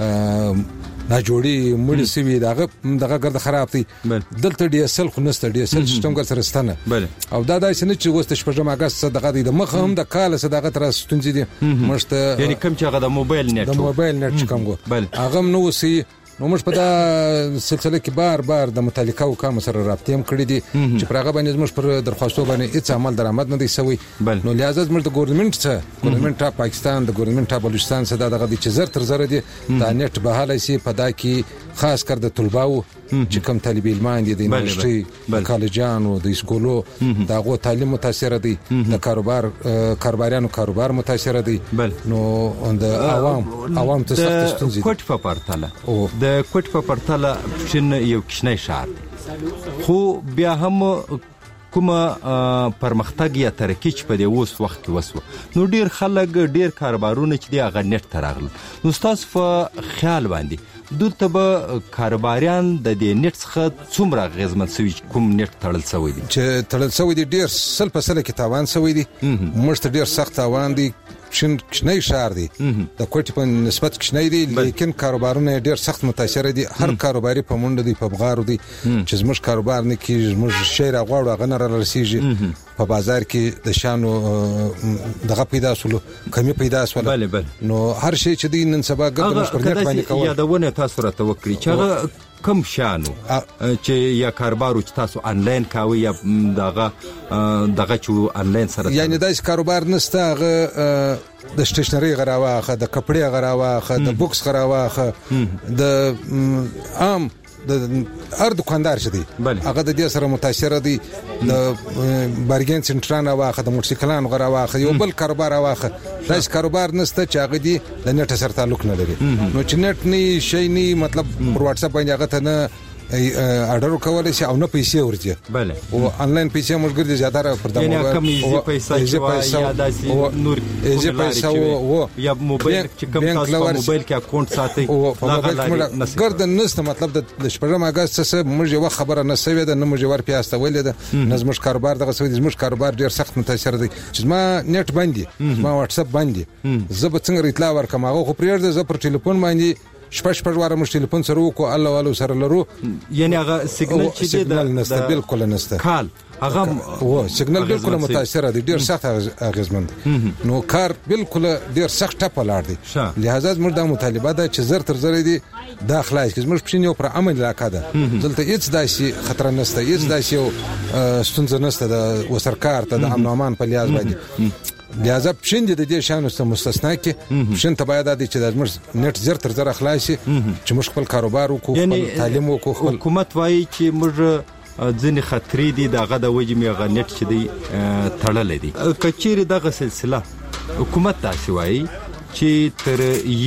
ناجوړي مړ سوي دغه ګرد خراب دي. دلته ډي اس ال خو نسته ډي اس ال سیستم ګر سره ستنه او دا داسې نه چې وسته 8 اگست دغه د مخ هم د کال صداقت تر ستونزې دي مشته یعنی کوم چې هغه د موبایل نت کوم هغه نو وسی نو موږ په دا سلسله کې بار د متعلقه حکومت سره رابطه هم کړې دي چې پرغه باندې موږ پر درخواستو باندې هیڅ عمل درآمد نه دی سوی. نو لہذا موږ د ګورنمنت اف پاکستان د ګورنمنت اف بلوچستان سره دغه چې زر تر زر دي دا نت بهاله سي په دا کې خاص کر د طلباو چې کوم طالب علمان دي د یونیورسيټي د کالجانو د سکولو دغه تعلیم متاثر دي د کاروباریانو کاروبار متاثر دي. نو د عوام ته سخت ستونزې کوټ په پرتله د کوټ په پرتله پښین یو کښنی شهر خو بیا هم کومه پرمختګ یا ترقی چې په دې اوس وخت کې وسو نو ډیر خلک ډیر کاروبارونه چې دی هغه نت ته راغلل. نو تاسو په خیال باندې دلته به کاروباریان د دې نت څخه څومره غیزمن شوي کوم نت تړل شوی دي چې تړل شوی دي ډیر سل په سل کې تاوان شوی دي مشت ډیر سخت تاوان دي. کښنی شهر دی د کوټې په نسبت کښنی دی لیکن کاروبارونه ډیر سخت متاثر دي. هر کاروباري په منډه دی په بغارو دی چې زموږ کاروبار نه کیږي زموږ شی راغواړو هغه نه رارسیږي په بازار کې د شانو دغه پیدا شول کمی پیدا شول. نو هر شی چې دی نن سبا ګرځي مشکل باندې کوي یادونه تاسو راته وکړي چې هغه کم شانو چې یا کاروبار چې تاسو آنلاین کاوي یا دغه چې آنلاین سره یعنی داس کاروبار نسته هغه د سټیشنری غراواخه د کپړې غراواخه د بوکس غراواخه د عام د هر دکاندار شدي هغه د دې سره متاثر دي. د بارګین سنټران واخه د موټرسایکلان غره واخه یو بل کاروبار واخه داس کاروبار نسته چې هغه دي د نت سره تعلق نه لري. نو چې نت نه شي نه مطلب پر واتس اپ باندې هغه ته نه اډر کولای شي او نه پیسې ورځي بله او انلاین پیسې موږ ګرځي زیاتره پر دغه یعنی کم ایزي پیسې یا داسې نور ایزي پیسې او یا موبایل چې کوم تاسو په موبایل کې اکاونټ ساتي او په موبایل کې ګرځن نست مطلب د شپږم اگست څخه موږ یو خبره نه سوي ده نه موږ ور پیاسته ولې ده نظم کاروبار دغه سوي زموږ کاروبار ډیر سخت متاثر دی چې ما نت باندې ما واتس اپ باندې زه به څنګه اطلاع ورکم هغه خو پرېږده زه پر ټلیفون باندې شپږ واره مش ټلیفون سره وکړو الله والو سره لرو یعنی هغه سیګنل چې د نسته بالکل نسته کال هغه و سیګنل بالکل متاثر دی ډیر سخت اغیزمن نو کار بالکل ډیر سخت ټپ لاړ دی لہذا موږ د مطالبه ده چې زر تر زر دی داخلای چې موږ پښینو پر عمل راکاده دلته هیڅ داسې خطر نسته هیڅ داسې ستونزه نسته د وسرکار ته د امن او امان په لیاز باندې لہذا پښین د دې شانو څخه مستثنا کې پښین ته باید د چې د موږ نت زر تر زر خلاصي چې موږ خپل کاروبار وکړو خپل تعلیم وکړو حکومت وایي چې موږ ځنې خطرې دي دغه د وجې مې هغه نت چې دی تړلی دی که چیرې دغه سلسله حکومت داسې وایي چې تر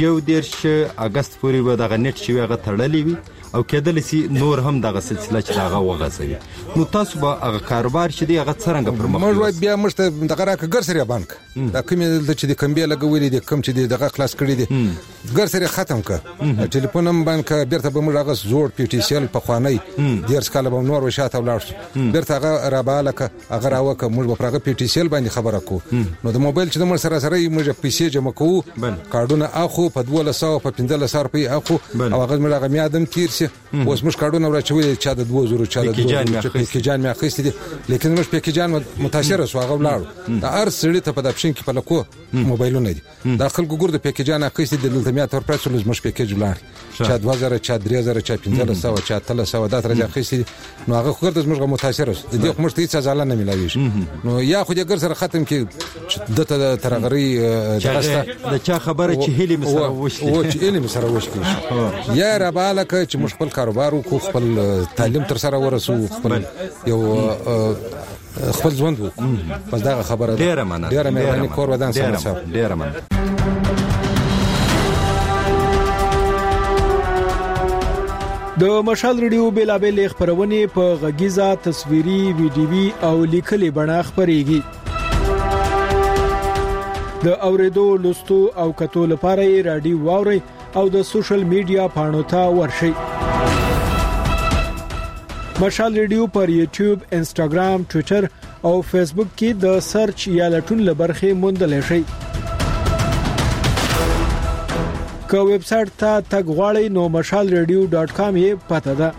11 اگست پورې به دغه نت چې هغه تړلی وي او کېدلی سي نور هم دغه سلسله چې هغه وغځوي نو تاسو به هغه کاروبار چې دی هغه څرنګه پرمخ موږ بیا موږ دغه راکه ګرسري بانک دا کوم چې د کمبیا لګولې دي کوم چې دغه خلاص کړی دي ګرسري ختم کړ ټلیفون هم بانک بیرته به موږ هغه زوړ پی ټی سی ال په خوانی ډیر سکاله به نور وشاته ولاړ بیرته هغه رابالکه هغه راوکه موږ په هغه پی ټی سی ال باندې خبره کو نو د موبایل چې د موږ سره موږ پیسې جمع کوو کارډونه اخو په 1200 په 1500 روپۍ اخو او هغه موږ هغه میادم تیر اوس موږ کارډونه ورچوي چې د 2000 چا د 2000 پیکیجان مې اخیستي دي لیکن موږ پیکیجان متاثر شو هغه ولاړو د ار سړی ته په دپشن کې په لکو موبایلونه دي د خلکو ګور د پیکیجان اخیستي د لټمیا تر پرسل موږ پیکیج ولاړ چا 2000 چا 3000 چا 1500 چا 300 دا تر اخیستي نو هغه خو ګرځ موږ متاثر شو د دې موږ ته هیڅ ځاله نه ملاوي نو یا خو دې ګر سره ختم کې دته ترغري د چا خبره چې هلي مسره وشته او چې هلي مسره وشته یا ربالک چې موږ خپل کاروبار وکړو خپل تعلیم تر سره ورسو خپل یو خپل ژوند وکړو پس دا خبره ډیره معنی کور ودان سره ډیره معنی د مشال ریډیو بیلابل خبرونه په غږیزه تصویري ویډیوي او لیکلي بڼه خبريږي د اوریدو لوستو او کتو لپاره رادیو واوري او د سوشل میډیا پاڼو ته ورشي مشال ریډیو پر یوټیوب، انستګرام، ټوئیټر او فیسبوک کې د سرچ یا لټون لبرخه موندل شي. که ویب سټ ته تګ غواړئ نو mashalradio.com یې پته ده.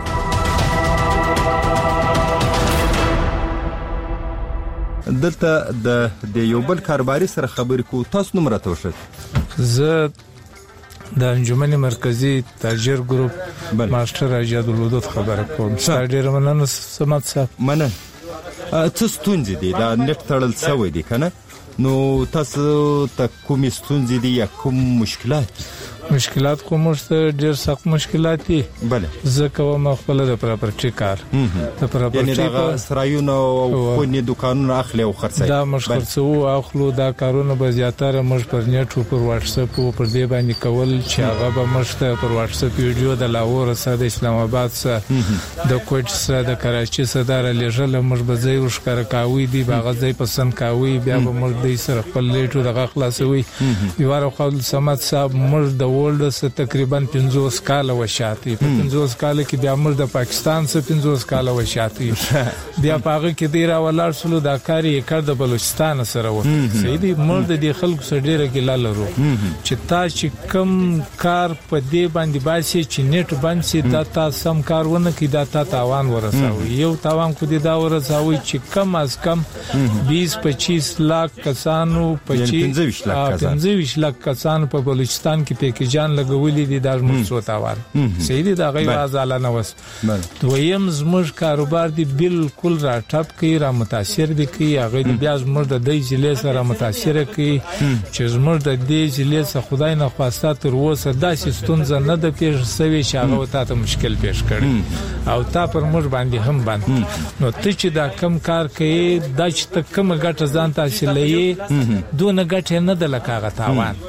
دلته د یو بل کاروباري سره خبرې کو تاسو نمبر راوښت. زه د انجمن مرکزی تاجر ګروپ ماستر اجاد الودود خبره کوم. ډیر مننه سمات صاحب. مننه. څه ستونزې دي دا نت تړل شوی دی کنه؟ نو تاسو ته کوم ستونزې دي یا کوم مشکلات کوم ډیر سخت مشکلات دي. بله زه کوم خپل د پراپرټي کار د پراپرټي یعنی سرایونه او خونی دکانونه اخلي او خرڅي دا مشخصو اخلو دا کارونه به زیاتره مش پر نیټ او پر واتس اپ او پر دې باندې کول چې هغه به مشته پر واتس اپ ویډیو د لاهور سره د اسلام آباد سره د کوټ سره د کراچي سره د لېژل مش به ځای وشکر کاوي دی باغ ځای پسند کاوي بیا به مر دې سره خپل لیټو دغه خلاصوي یوار خپل سمات صاحب مر د ورلد سره تقریبا 50 کال وشاتي. په 50 کال کې بیا مر د پاکستان سره 50 کال وشاتي. بیا پاغه کې ډیر ولر سلو دا کاری کړ د بلوچستان سره و. سیدی مر د خلکو سره ډیره ګلا لرو چې تاسو کم کار په دې باندې باسي چې نیټ باندې دا تاسو سم کارونه کې دا تاوان ورسوي. یو تاوان کو دي دا ورسوي چې کم از کم 20-25 لاک کسانو 25 لاک کسانو په بلوچستان کې پیکیجان لګولې دي د مرسو تاوان. سیدی دا غي وازاله نه وس. دویم زموږ کاروبار دی بالکل را ټپ کی را متاثر دي کی هغه بیا زموږ د دې ضلع سره متاثر کی چې زموږ د دې ضلع سره خدای نه خواسته تر اوسه داسې ستونزه نه د پیښ سوي چې هغه ته مشکل پیښ کړي او تا پر موږ باندې هم باندې نو ته چې دا کم کار کوي دا چې ته کم ګټه ځان تاسو لې دونه ګټه نه د لکاغه تاوان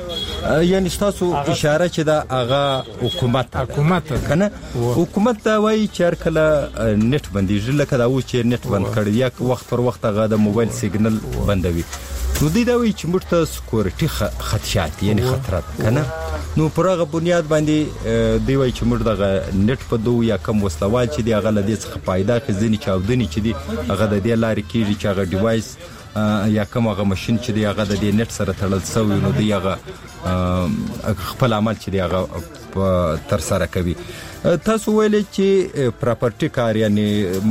یعنی تاسو اشاره چې دا هغه حکومت کنه حکومت دا وایي چې کله نت بندیږي لکه دا و چې نت بند کړی یا وخت پر وخت هغه د موبایل سیګنل بندوي نو دا وایي چې موږ ته سکیورټي خدشات یعنی خطرات کنه نو پرغه بنیاد باندې دی وایي چې موږ د نت په دوه یا کم وسلوال چې دی هغه لدې څخه فائدہ خزنی چاودنی چې دی هغه د دې لارې کېږي چې هغه ډیوایس یا کوم هغه ماشين چې دی هغه د نت سره تړل شوی نو دی هغه خپل عمل چې دی هغه تر سره کوي تاسو ویلې چې پراپرټي کار یعنی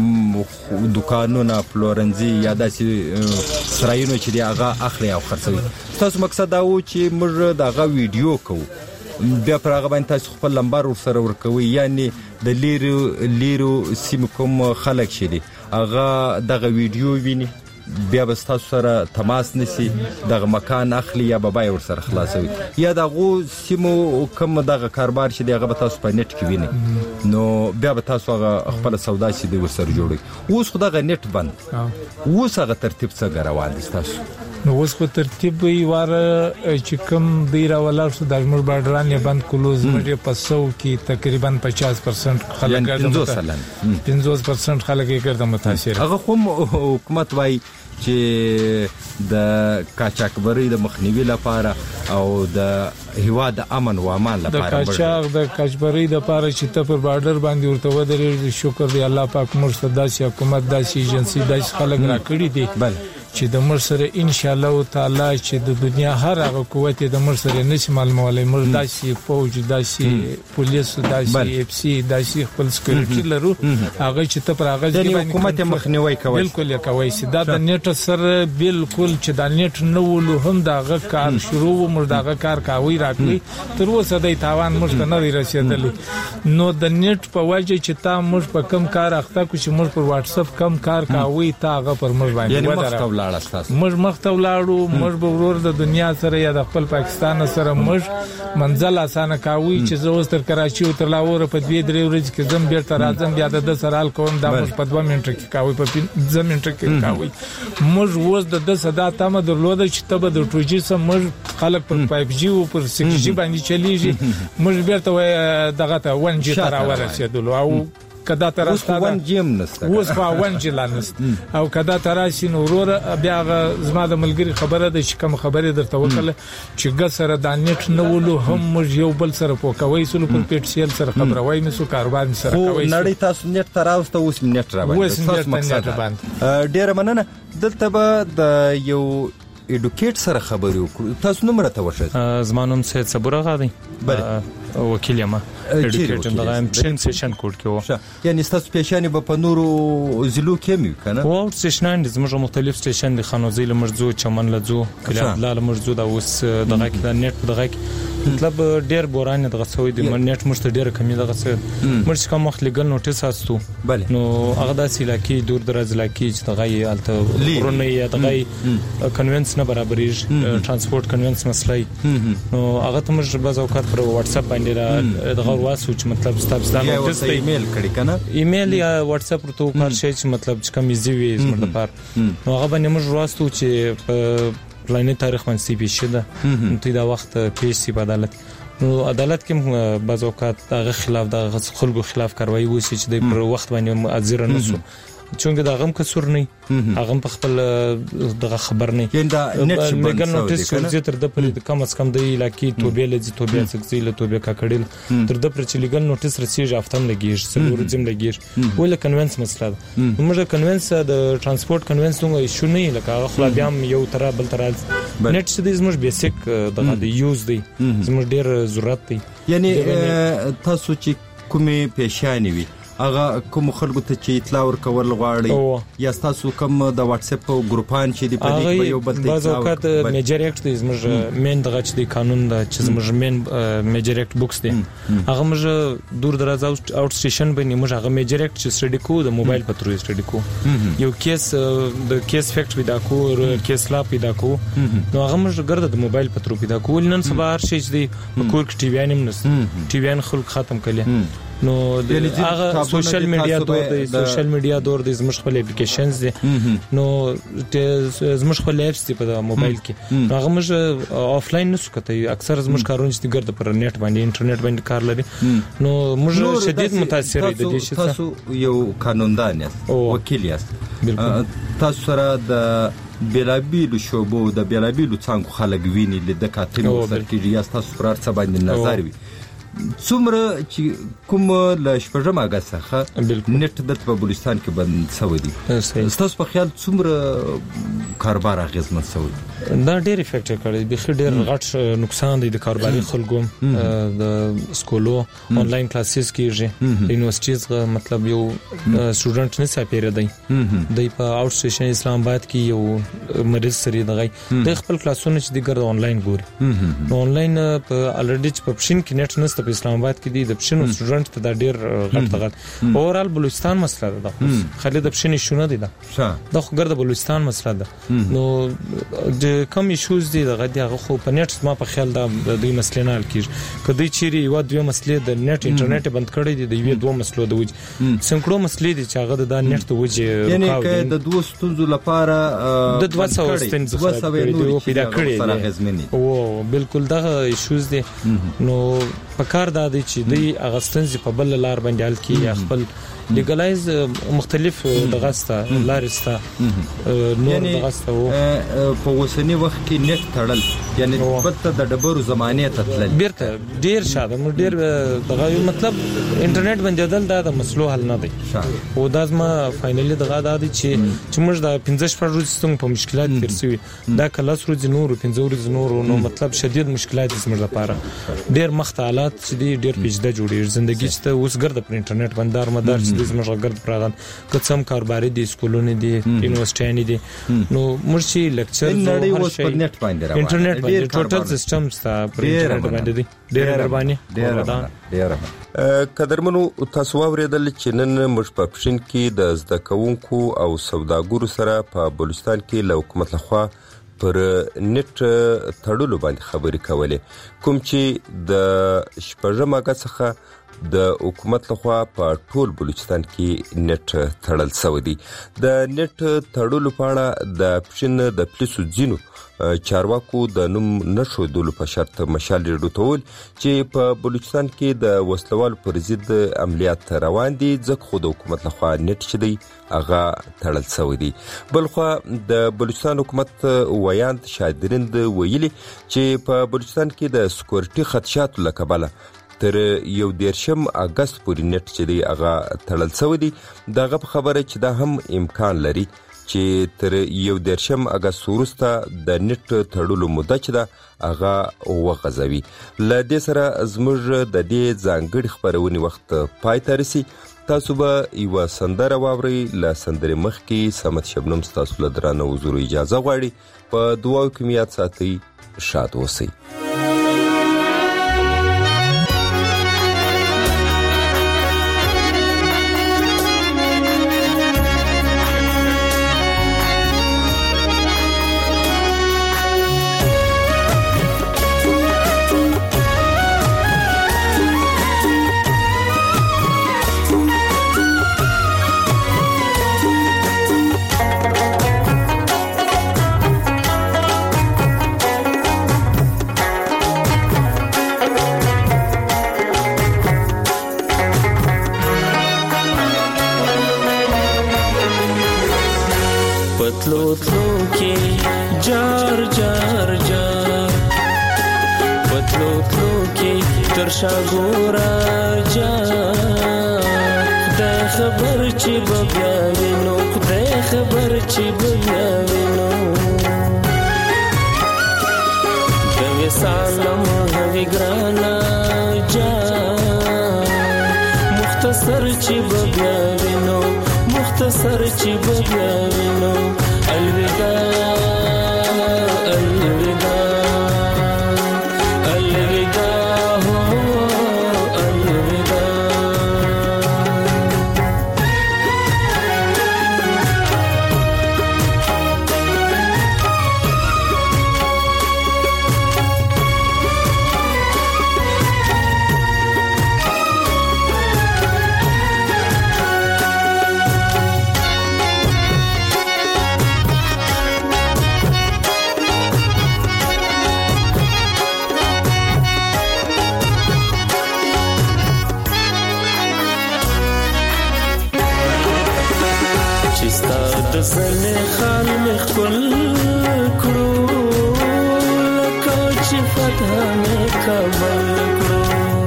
دکانونه پلورنځي یا داسې سرایونه چې دی هغه اخلي او خرڅوي تاسو مقصد دا و چې موږ دغه ویډیو کوو بیا پر هغه باندې تاسو خپل نمبر ورسره ورکوي یعنی د لیرو سیم کوم خلک شي هغه دغه ویډیو ویني بیا به تاسو سره تماس نسی دغه مکان اخلي یا به ور سره خلاصوي یا دغه سیمو کوم دغه کاروبار چې دغه به تاسو په نت کې ویني نو بیا به تاسو هغه خپل سودا چې د ور سره جوړي اوس خو دغه نت بند اوس هغه ترتیب څنګه روان دي تاسو نو اوس په ترتیب وی واره چې کوم دی راولار شو د مر بارډران یې بند کلوز مړي په 100 کې تقریبا 50% خلک ګرځي 50% خلک یې ګرځي متاثر هغه کوم حکومت وای چې د کاچاکبري د مخنیوي لپاره او د هوا د امن او امان لپاره د کاچاک د کاچبري د لپاره چې ته پر بارډر باندې ورته ودرې شکر دی الله پاک مرشد داسې حکومت داسې ایجنسی داسې خلک راکړي دي چې د مر سره ان شاء الله تعالی چې د دنیا هر هغه قوت د مر سره نشي معلومولای مر داسې فوج داسې پولیس داسې اف سي داسې خپل سکیورټي لرو هغه چې ته پر هغه د حکومت مخنیوي کوي بالکل کوي چې دا د نیټ سره بالکل چې د نیټ نو له هم دغه کار شروع مر دغه کار کوي راکړي تر اوسه د تاوان مشته نه رسیدلی نو د نیټ په وجه چې تا مر په کم کار اخته کو چې مر پر واتس اپ کم کار کوي تا هغه پر مر باندې مر مخته ولاړو مر به ورور د دنیا سره یا د خپل پاکستان سره مر منزل اسانه کوي چې زه اوس تر کراچي او تر لاهور په 2-3 ورځې کې زم بیرته راځم بیا د سرال کوم د مر په 2 منټه کې کوي په 2 منټه کې کوي مر اوس د صدا تامه درلوده چې تبه د ټوجي سم مر خلک پر 5G او پر 6G باندې چلیږي مر بیرته دغه ته 1G تر ورسېدل او کدا ترستا ون جیم نسته اوس په ون جلانست او کدا تراسي نورور بیا زما د ملګری خبره ده چې کوم خبره درته وکړه چې ګسره د نت نولو هم موږ یو بل سره پوکوي سلو په پیټسیل سره خبره وای نو کاروبار سره کوي نړۍ تاسو نت تراوسته اوس نت را باندې ډیر مننه دلته به د یو ایډوکیټ سره خبرې وکړو تاسو نوم راته وښه زمانوم سید صبر آغا دی وکیل یم ایډوکیټ دغه پشن سیشن کوډ کې و یعنی تاسو پېښانی په نورو ضلعو کې مې کنه او سیشنان د زموږ مختلف سیشن د خانوزي لمرزو چمن لزو کله بلال مرزو دا اوس دغه کې نت دغه مطلب ډیر بوران دغه سوي د نت مشت ډیر کمی دغه څه مرش کوم وخت لګل نوټیس استو نو هغه د سیلاکی دور دراز لاکی چې دغه الته ورونه یا دغه کنونس نه برابرېږي ترانسپورت کنونس مسلې نو هغه ته موږ بعض اوقات پر واتس اپ باندې دغه واسو چې مطلب ستاسو د نوټیس ایمیل کړي کنه ایمیل یا واتس اپ ورته کار شي چې مطلب چې کوم ایزی وي زموږ لپاره نو هغه باندې موږ واسو چې په پلانې تاریخ باندې سی پی شده نو دا وخت پیش سی په عدالت نو عدالت کې بعض اوقات دغه خلاف د خلکو خلاف کاروایی وسی چې د پر وخت باندې حاضر نه سو چونګه دا غم کسور نه هغه په خپل دغه خبر نه میګن نوټیس چې تر د پر کم از کم د علاقې توبې لږ توبې څخه له توبې کا کړل تر د پر چې لیګل نوټیس رسیږي افتم لګیږي څلور ځم لګیږي ول کنونس مسله موږ کنونس د ترانسپورت کنونس نو شو نه لکه خو بیا یو تر بل تر نت چې د زموږ بیسیک دغه د یوز دی زموږ ډیر ضرورت دی یعنی تاسو چې کومه پېښانی وي هغه کوم خلکو ته چې اطلاع ورکول غواړي یا تاسو کوم د واتس اپ ګروپان چې دی په دې په یو بل ته بعض اوقات میجر اکټ دی زموږ مین دغه چې دی قانون د چې زموږ مین میجر اکټ بوکس دی هغه موږ دور دراز اوټ سټیشن باندې موږ هغه میجر اکټ چې سټډي کو د موبایل په تروي سټډي کو یو کیس د کیس فیکټ پیدا کو کیس لا پیدا کو نو هغه موږ ګرځد د موبایل په ترو پیدا کو نن سبا هر شي چې دی کور کې ټي وی ان نس ټي وی ان خلک ختم کړي نو هغه سوشل میډیا دور دی، سوشل میډیا دور دی، زموږ خپل اپلیکیشنز دي، نو زموږ خپل اپس دي په موبایل کې، هغه موږ آفلاین نسو کته، اکثر زموږ کارونه چې ګرځي پر نیټ باندې انټرنیټ باندې کار لري، نو موږ شدید متاثر دي د دې شي. تاسو یو قانوندان یاست، وکیل یاست، تاسو سره د بیلابیلو شوبو د بیلابیلو څنګه خلک ویني د کاتنو سرکیږي، یا تاسو پر ارڅ باندې نظر وي څومره چې کوم ل شپږم اگست څخه نت د په بلوچستان کې بند شوی دی، تاسو په خیال څومره کاروبار اغیزمن شوی؟ دا ډېر افیکټ کړی، به ډېر غټ نقصان دی د کاروباري خلکو، د سکولو آنلاین کلاسز کیږي، یونیورسيټیز مطلب یو سټوډنټ نه سپیره دی، د په آوټ سټیشن اسلام آباد کې یو مریض سری دغه د خپل کلاسونه چې د ګرد آنلاین ګوري، نو آنلاین په الریډي په پښین کې نت نسته په اسلام آباد کې د پښینو سټوډنټ ته دا ډېر غټ دغه اورال بلوچستان مسله ده، خالد پښینې شونه دي دا خو ګرد بلوچستان مسله ده، نو د کم ایشوز دي دغه دغه خو په نت ما په خیال دا د دوی مسلې نه حل کیږي، کدی چیرې یو دوه مسلې د نت انټرنیټ بند کړی دي، د یو دوه مسلو د وجه څنګهړو مسلې دي چې هغه د نت ته وجه یعنی د دوه ستونزو لپاره د 200 ستونزو پیدا کړی او بالکل دغه ایشوز دي، نو پکار دا دی چې دوی اغستنز په بل لار باندې حل کړي، خپل لیګلایز مختلف دغسته لارسته نور دغسته په وسنی وخت کې نت تړل، یعنی بته د ډبرو زمانه ته تلل بیرته ډیر شاده نو ډیر دغه مطلب انټرنیټ باندې دل دا مسلو حل نه دی، او دا زما فائنلی دغه دا دی چې موږ د 15 ورځې څنګه په مشکلات ترسوي، دا کلاس ورځې نور 15 ورځې نور، نو مطلب شدید مشکلات زموږ لپاره ډیر مخته حالات چې ډیر پیچیده جوړیږي، ژوندۍ چې اوس ګرد پر انټرنیټ باندې مدار د زموږ ګرد پراغان کڅم کاروباري دي، سکولونه دي، یونیورسيټي دي، نو موږ چې لیکچر نړۍ اوس په نت باندې راوړي، انټرنیټ باندې ټوټل سیستم ستا پر انټرنیټ باندې دي، ډېر مهرباني ډېر قدرمنو تاسو اوریدل چې نن موږ په پښین کې د زده کوونکو او سوداګرو سره په بلوچستان کې له حکومت لخوا پر نت تړلو باندې خبرې کولې، کوم چې د شپږم اگست څخه د حکومت لخوا په ټول بلوچستان کې نت تړل شوی دی. د نت تړلو په اړه د پښین د پولیسو ځینو چارواکو د نوم نشودلو په شرط مشال راډوتول چې په بلوچستان کې د وسلوال پر ضد عملیات روان دي، ځکه خو د حکومت لخوا نت شدي هغه تړل شوی دی. بلخو د بلوچستان حکومت ویاند شادرند ویلي چې په بلوچستان کې د سکیورټي خدشاتو لکبله تر 11 اگست پورې نت چې دی هغه تړل شوی دی. دغه خبره چې دا هم امکان لري چې تر 11 اگست وروسته د نت تړلو مده چې دا هغه وغځوي. ل دې سره زموږ د دې ځانګړي خبرونې وخت پای ته رسي. تاسو به یو سندره واورئ. ل سندره مخکې سمت شبنم تاسو له درانه حضور اجازه غواړي. په دعا کې میات ساتي، شاد اوسئ. غزل خال مخکل کړو لکه چې فتح مې کابل کړو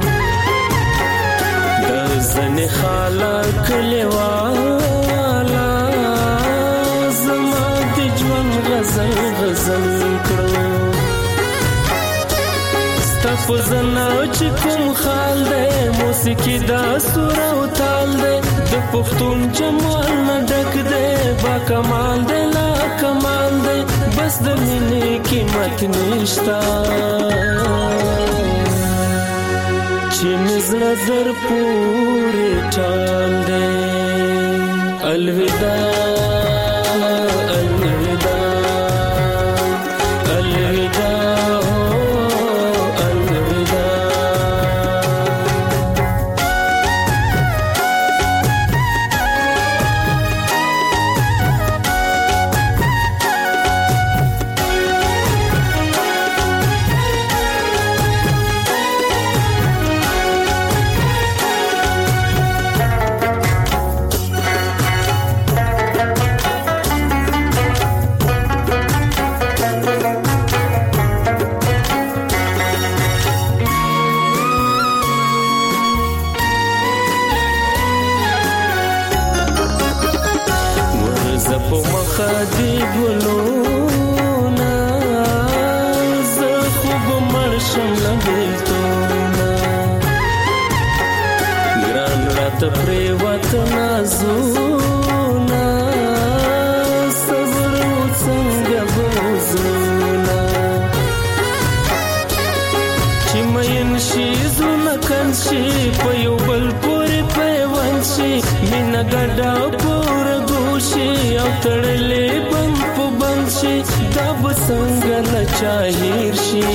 د زن خالا کلیوالا زما د ژوند غزل غزل کړو ستاسو زنا چې کوم خال دی موسیقي دا سور او تال دی د پښتون جمال نه ډک دی با کمال دی لا کمال دی بس د مینې قیمت نشتا چې مزړه در پورې ټال دی الوداع الوداع الوداع خدي ګلونا زه خوب مرشم لګیتونا ګران رات پرې وطن زونا صبر څنګه بوزونا چې مېن شي زونه کنشي په یو بل پورې پیوند شي مینا ګډا پور ګوشي او تړلې بند په بند شي دا به څنګه لچاهیر شي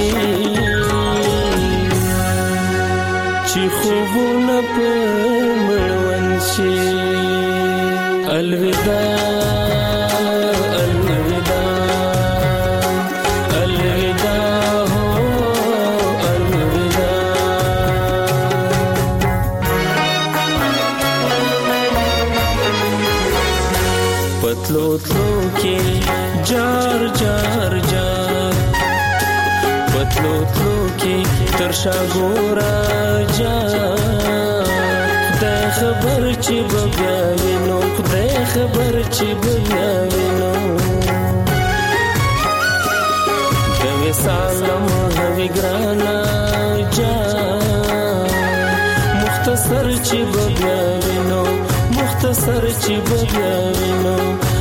چې خوبونه په مړوند شي الوداع تلو تلو کې جار جار جار پتلو تلو کې ترشا ګورا جار خدای خبر چې بیا وینو خدای خبر چې بیا وینو د وسالم هوی ګرانا جار مختصر چې بیا وینو مختصر چې بیا وینو